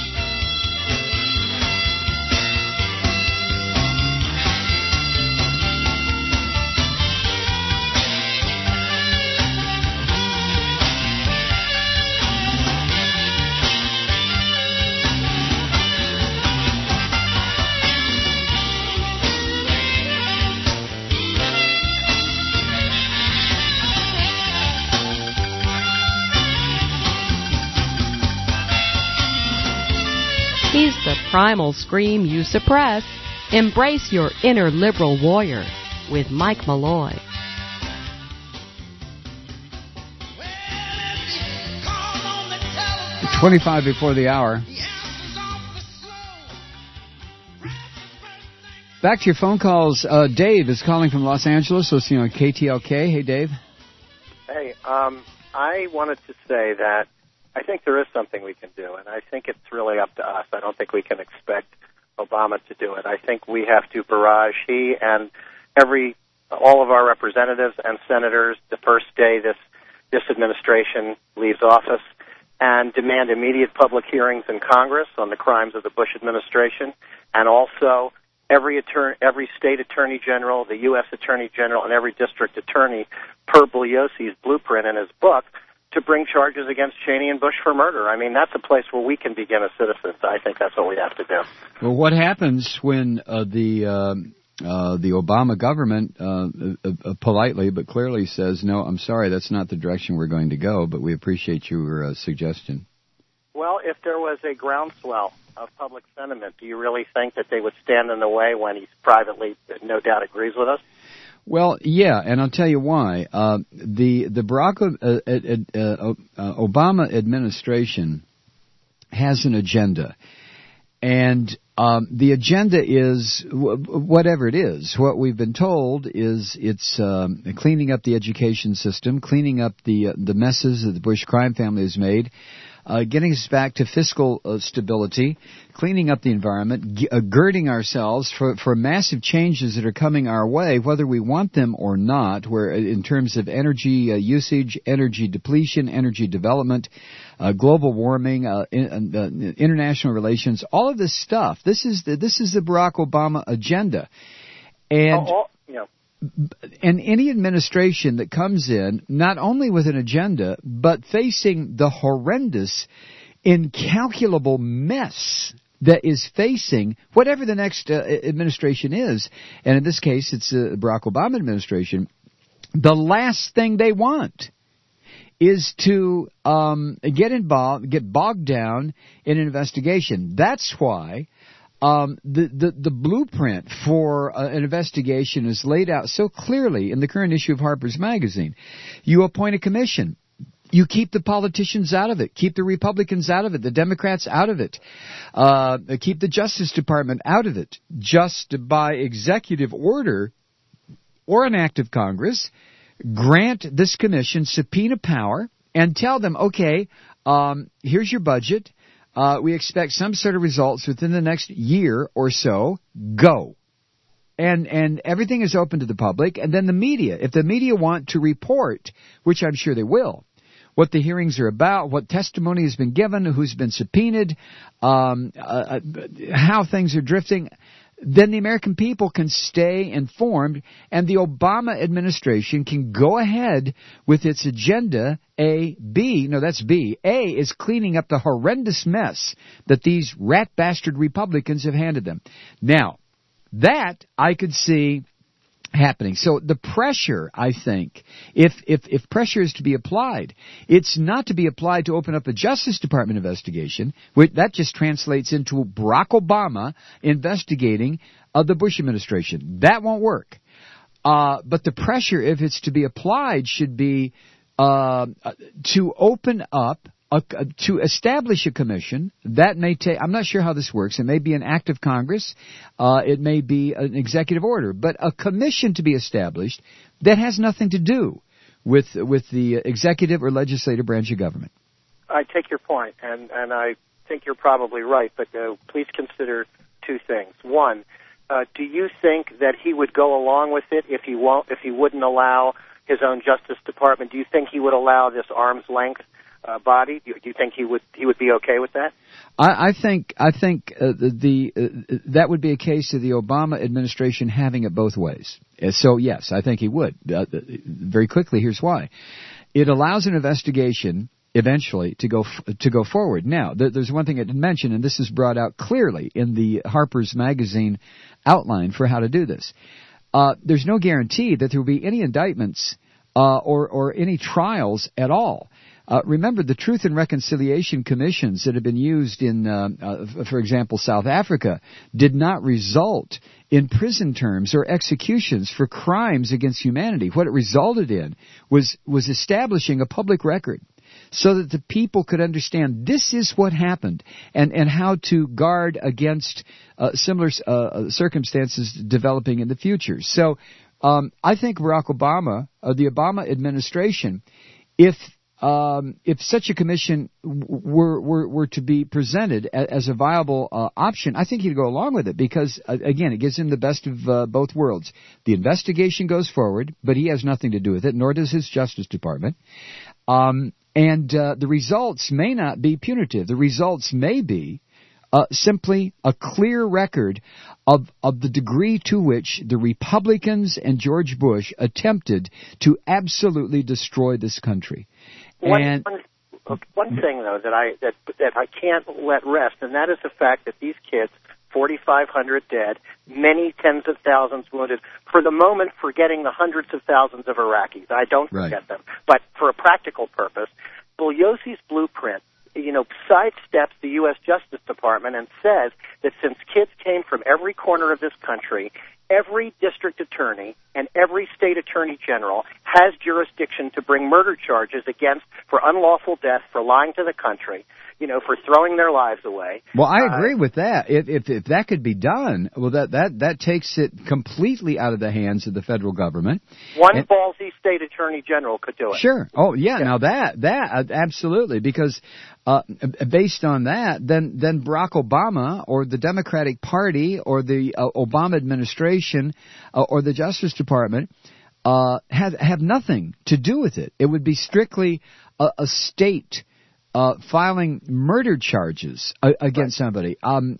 'He's the primal scream you suppress. Embrace your inner liberal warrior with Mike Malloy. It's 25 before the hour. Back to your phone calls. Dave is calling from Los Angeles, listening on KTLK. Hey, Dave. Hey, I wanted to say that I think there is something we can do, and I think it's really up to us. I don't think we can expect Obama to do it. I think we have to barrage he and all of our representatives and senators the first day this administration leaves office, and demand immediate public hearings in Congress on the crimes of the Bush administration, and also every state attorney general, the U.S. attorney general, and every district attorney, per Bugliosi's blueprint in his book, to bring charges against Cheney and Bush for murder. I mean, that's a place where we can begin as citizens. I think that's what we have to do. Well, what happens when the Obama government politely but clearly says, no, I'm sorry, that's not the direction we're going to go, but we appreciate your suggestion? Well, if there was a groundswell of public sentiment, do you really think that they would stand in the way when he privately, no doubt, agrees with us? Well, yeah, and I'll tell you why. The Barack Obama administration has an agenda, and the agenda is whatever it is. What we've been told is it's cleaning up the education system, cleaning up the messes that the Bush crime family has made, getting us back to fiscal stability, cleaning up the environment, girding ourselves for massive changes that are coming our way, whether we want them or not, where in terms of energy usage, energy depletion, energy development, global warming, international relations, all of this stuff. This is the Barack Obama agenda. And and any administration that comes in, not only with an agenda, but facing the horrendous, incalculable mess that is facing whatever the next administration is, and in this case it's the Barack Obama administration, the last thing they want is to get bogged down in an investigation. That's why the blueprint for an investigation is laid out so clearly in the current issue of Harper's Magazine. You appoint a commission. You keep the politicians out of it. Keep the Republicans out of it. The Democrats out of it. Keep the Justice Department out of it. Just by executive order or an act of Congress, grant this commission subpoena power and tell them, okay, here's your budget. We expect some sort of results within the next year or so. Go. And everything is open to the public. And then the media, if the media want to report, which I'm sure they will, what the hearings are about, what testimony has been given, who's been subpoenaed, how things are drifting, then the American people can stay informed, and the Obama administration can go ahead with its agenda A. B, no, that's B. A is cleaning up the horrendous mess that these rat bastard Republicans have handed them. Now, that I could see happening. So the pressure, I think, if pressure is to be applied, it's not to be applied to open up a Justice Department investigation. That just translates into Barack Obama investigating the Bush administration. That won't work. But the pressure, if it's to be applied, should be to open up to establish a commission. That may take, I'm not sure how this works. It may be an act of Congress. It may be an executive order. But a commission to be established that has nothing to do with the executive or legislative branch of government. I take your point, and I think you're probably right, but please consider two things. One, do you think that he would go along with it if he wouldn't allow his own Justice Department? Do you think he would allow this arm's length body? Do you think he would be okay with that? I think that would be a case of the Obama administration having it both ways. So yes, I think he would. Very quickly, here's why: it allows an investigation eventually to go forward. Now, there's one thing I didn't mention, and this is brought out clearly in the Harper's Magazine outline for how to do this. There's no guarantee that there will be any indictments or any trials at all. Remember, the Truth and Reconciliation Commissions that have been used in, for example, South Africa, did not result in prison terms or executions for crimes against humanity. What it resulted in was establishing a public record so that the people could understand this is what happened and how to guard against similar circumstances developing in the future. So I think Barack Obama, the Obama administration, if such a commission were to be presented as a viable option, I think he'd go along with it because, again, it gives him the best of both worlds. The investigation goes forward, but he has nothing to do with it, nor does his Justice Department. And the results may not be punitive. The results may be simply a clear record of the degree to which the Republicans and George Bush attempted to absolutely destroy this country. One thing, though, that I can't let rest, and that is the fact that these kids, 4,500 dead, many tens of thousands wounded, for the moment forgetting the hundreds of thousands of Iraqis. I don't forget them. But for a practical purpose, Bugliosi's blueprint, sidesteps the U.S. Justice Department and says that since kids came from every corner of this country, every district attorney and every state attorney general has jurisdiction to bring murder charges against for unlawful death, for lying to the country, for throwing their lives away. Well, I agree with that. If that could be done, well, that takes it completely out of the hands of the federal government. One ballsy state attorney general could do it. Sure. Oh, yeah. Now that absolutely, because based on that, then Barack Obama or the Democratic Party or the Obama administration or the Justice Department have nothing to do with it. It would be strictly a state filing murder charges against somebody.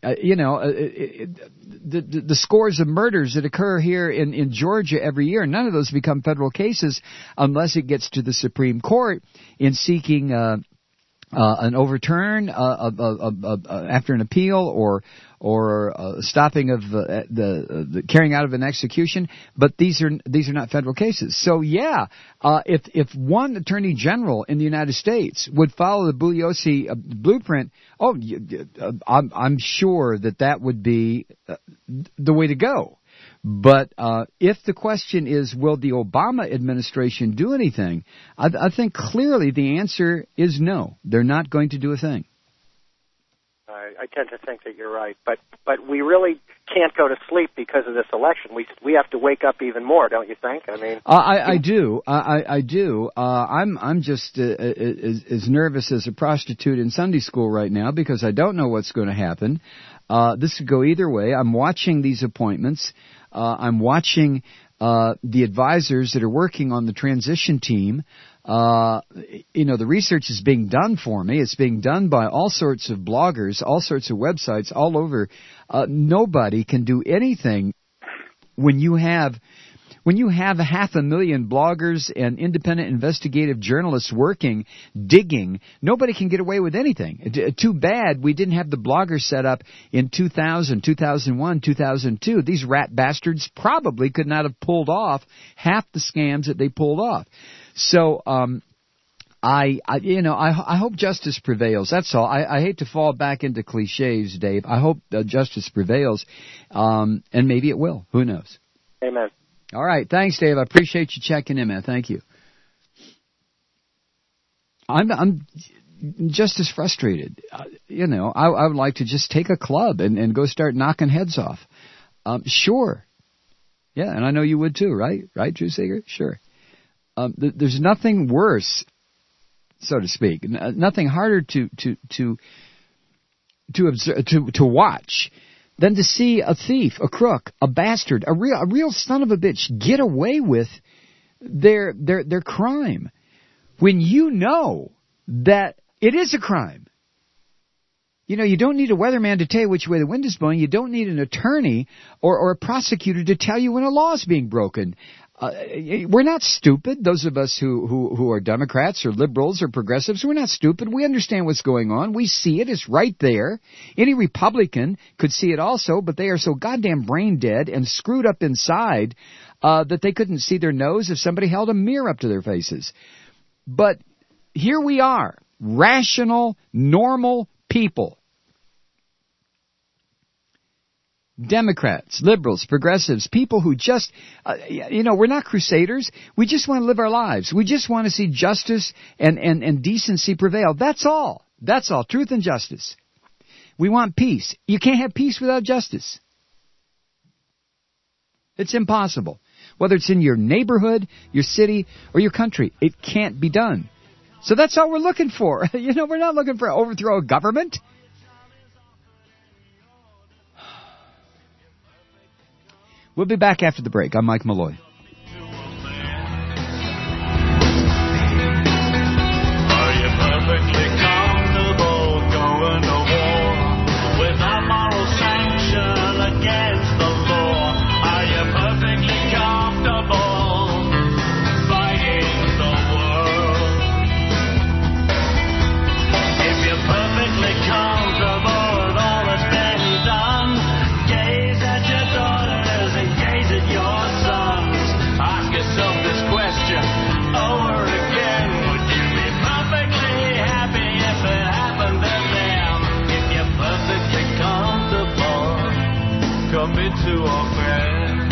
The scores of murders that occur here in Georgia every year, none of those become federal cases unless it gets to the Supreme Court in seeking an overturn after an appeal or stopping of the carrying out of an execution, but these are not federal cases. So if one attorney general in the United States would follow the Bugliosi blueprint, I'm sure that would be the way to go. But if the question is, will the Obama administration do anything, I think clearly the answer is no. They're not going to do a thing. I tend to think that you're right, but we really can't go to sleep because of this election. We have to wake up even more, don't you think? I mean, I do. I do. I'm just as nervous as a prostitute in Sunday school right now because I don't know what's going to happen. This could go either way. I'm watching these appointments. I'm watching the advisors that are working on the transition team. The research is being done for me. It's being done by all sorts of bloggers, all sorts of websites all over. Nobody can do anything when you have 500,000 bloggers and independent investigative journalists working, digging. Nobody can get away with anything. Too bad we didn't have the bloggers set up in 2000, 2001, 2002. These rat bastards probably could not have pulled off half the scams that they pulled off. So, I hope justice prevails. That's all. I hate to fall back into cliches, Dave. I hope justice prevails, and maybe it will. Who knows? Amen. All right. Thanks, Dave. I appreciate you checking in, man. Thank you. I'm just as frustrated. I would like to just take a club and go start knocking heads off. Sure. Yeah, and I know you would too, right? Right, Drew Sager? Sure. There's nothing worse, so to speak, nothing harder to watch than to see a thief, a crook, a bastard, a real son of a bitch get away with their crime when you know that it is a crime. You don't need a weatherman to tell you which way the wind is blowing. You don't need an attorney or a prosecutor to tell you when a law is being broken. We're not stupid. Those of us who are Democrats or liberals or progressives, we're not stupid. We understand what's going on. We see it. It's right there. Any Republican could see it also, but they are so goddamn brain dead and screwed up inside that they couldn't see their nose if somebody held a mirror up to their faces. But here we are, rational, normal people. Democrats, liberals, progressives, people who just, we're not crusaders. We just want to live our lives. We just want to see justice and decency prevail. That's all. That's all. Truth and justice. We want peace. You can't have peace without justice. It's impossible. Whether it's in your neighborhood, your city, or your country, it can't be done. So that's all we're looking for. We're not looking for overthrow of government. We'll be back after the break. I'm Mike Malloy. Are you perfectly comfortable going to war without moral sanction against the law? Are you perfectly comfortable fighting the world? If you're perfectly comfortable with all that's been done, gaze at your daughters and gaze at your sons. Ask yourself this question over again. Would you be perfectly happy if it happened to them? If you're perfectly comfortable, commit to offense.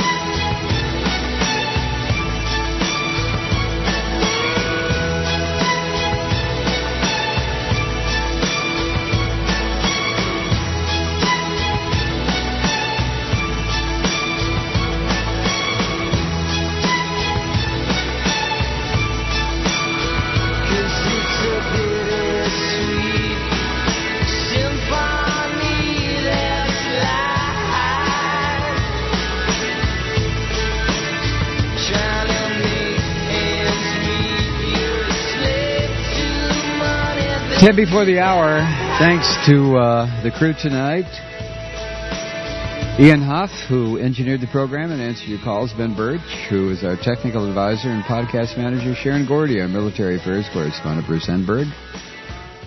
Ten before the hour. Thanks to the crew tonight. Ian Huff, who engineered the program and answered your calls. Ben Birch, who is our technical advisor and podcast manager. Sharon Gordy, our military affairs correspondent. Bruce Enberg.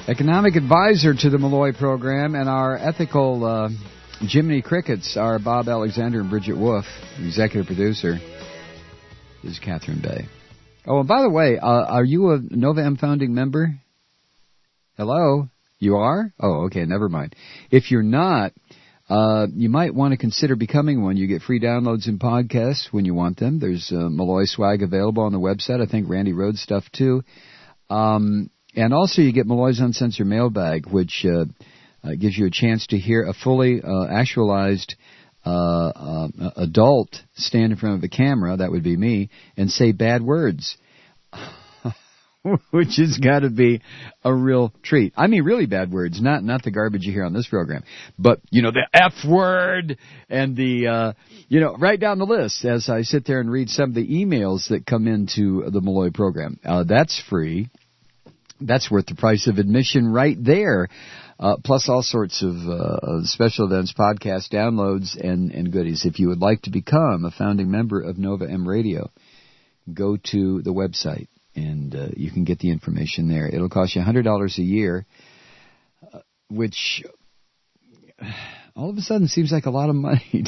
Economic advisor to the Malloy program, and our ethical Jiminy Crickets are Bob Alexander and Bridget Wolf. The executive producer is Catherine Bay. Oh, and by the way, are you a Nova M founding member? Hello? You are? Oh, okay, never mind. If you're not, you might want to consider becoming one. You get free downloads and podcasts when you want them. There's Malloy swag available on the website. I think Randy Rhodes stuff too. And also you get Malloy's Uncensored Mailbag, which gives you a chance to hear a fully actualized adult stand in front of the camera, that would be me, and say bad words, which has got to be a real treat. I mean really bad words, not the garbage you hear on this program, but, the F word and the, right down the list as I sit there and read some of the emails that come into the Malloy program. That's free. That's worth the price of admission right there. Plus all sorts of special events, podcast downloads, and goodies. If you would like to become a founding member of Nova M Radio, go to the website, and you can get the information there. It'll cost you $100 a year, which all of a sudden seems like a lot of money.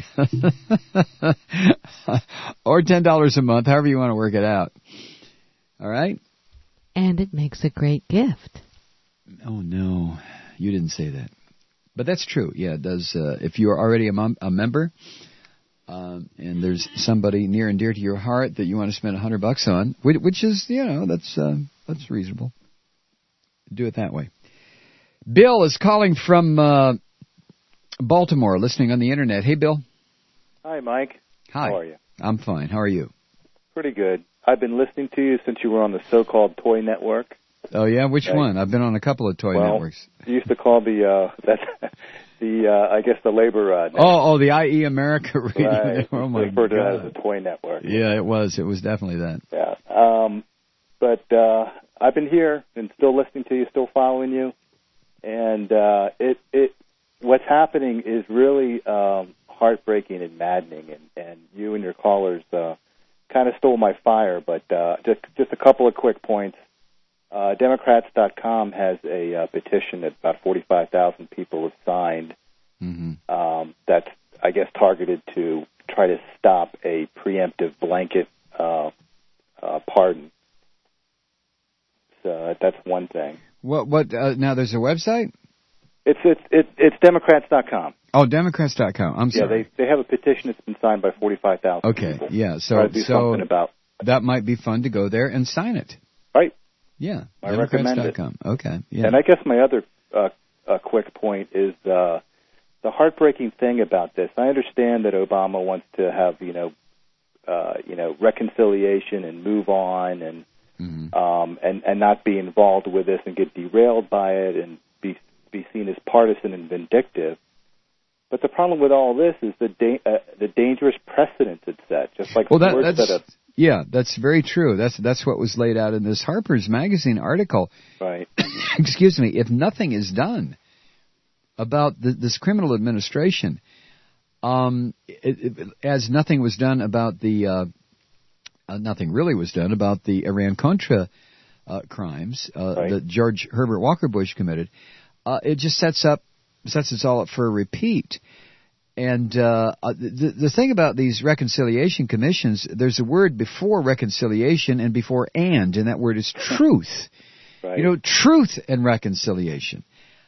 Or $10 a month, however you want to work it out. All right? And it makes a great gift. Oh, no. You didn't say that. But that's true. Yeah, it does. If you are already a member, and there's somebody near and dear to your heart that you want to spend $100 on, which is, that's reasonable. Do it that way. Bill is calling from Baltimore, listening on the Internet. Hey, Bill. Hi, Mike. Hi. How are you? I'm fine. How are you? Pretty good. I've been listening to you since you were on the so-called Toy Network. Oh, yeah? Which one? I've been on a couple of toy networks. You used to call the labor network. Oh, the IE America radio. Right. Oh, my God. Referred to that as a toy network. Yeah, it was. It was definitely that. Yeah. But I've been here and still listening to you, still following you. And what's happening is really heartbreaking and maddening. And you and your callers kind of stole my fire. But just a couple of quick points. Democrats.com has a petition that about 45,000 people have signed. Mm-hmm. That's, I guess, targeted to try to stop a preemptive blanket pardon. So that's one thing. What? Now there's a website? It's Democrats.com. Oh, Democrats.com. I'm sorry. Yeah, they have a petition that's been signed by 45,000 people. people. Yeah, so something about that might be fun to go there and sign it. Right. Yeah, I recommend it. Okay. Yeah. And I guess my other quick point is the heartbreaking thing about this. I understand that Obama wants to have reconciliation and move on and and not be involved with this and get derailed by it and be seen as partisan and vindictive. But the problem with all this is the dangerous precedent it set. Just like yeah, that's very true. That's what was laid out in this Harper's Magazine article. Right. Excuse me. If nothing is done about this criminal administration, as nothing was done about nothing really was done about the Iran-Contra crimes that George Herbert Walker Bush committed, it just sets us all up for a repeat. And the thing about these reconciliation commissions, there's a word before reconciliation and before and that word is truth. Right. Truth and reconciliation.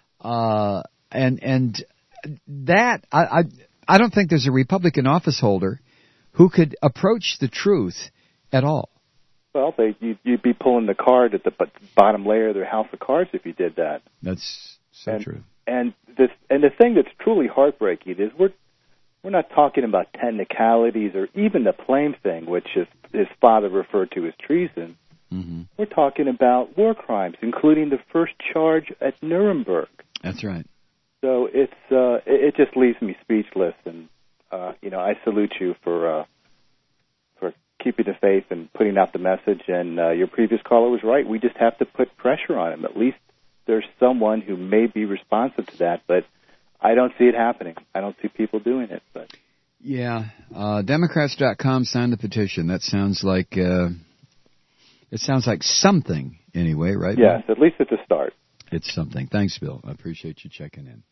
And that, I don't think there's a Republican office holder who could approach the truth at all. Well, you'd be pulling the card at the bottom layer of their house of cards if you did that. That's so true. And the thing that's truly heartbreaking is we're not talking about technicalities or even the Plame thing, which his father referred to as treason. Mm-hmm. We're talking about war crimes, including the first charge at Nuremberg. That's right. So it just leaves me speechless, and I salute you for keeping the faith and putting out the message. And your previous caller was right. We just have to put pressure on him. At least there's someone who may be responsive to that, but I don't see it happening. I don't see people doing it. But yeah, Democrats.com signed the petition. That sounds like something anyway, right? Yes, at least it's a start. It's something. Thanks, Bill. I appreciate you checking in.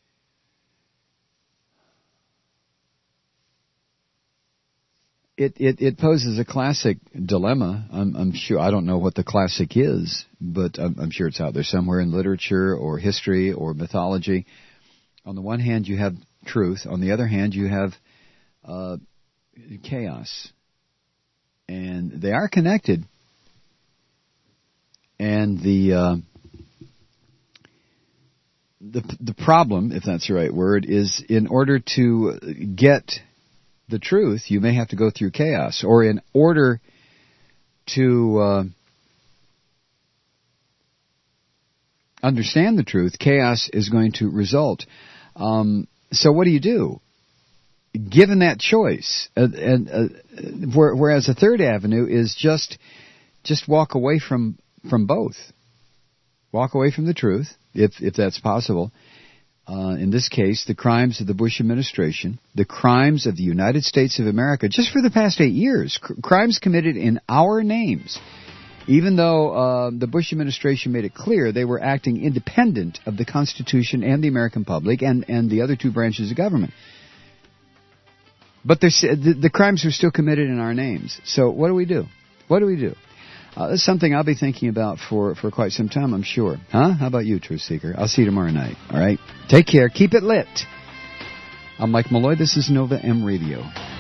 It poses a classic dilemma. I'm sure. I don't know what the classic is, but I'm sure it's out there somewhere in literature or history or mythology. On the one hand, you have truth. On the other hand, you have chaos, and they are connected. And the problem, if that's the right word, is in order to get the truth, you may have to go through chaos, or in order to understand the truth, chaos is going to result. So what do? Given that choice, whereas a third avenue is just walk away from both. Walk away from the truth, if that's possible. In this case, the crimes of the Bush administration, the crimes of the United States of America, just for the past 8 years, crimes committed in our names, even though the Bush administration made it clear they were acting independent of the Constitution and the American public and the other two branches of government. But the crimes are still committed in our names. So what do we do? What do we do? That's something I'll be thinking about for quite some time, I'm sure. Huh? How about you, Truth Seeker? I'll see you tomorrow night. All right? Take care. Keep it lit. I'm Mike Malloy. This is Nova M Radio.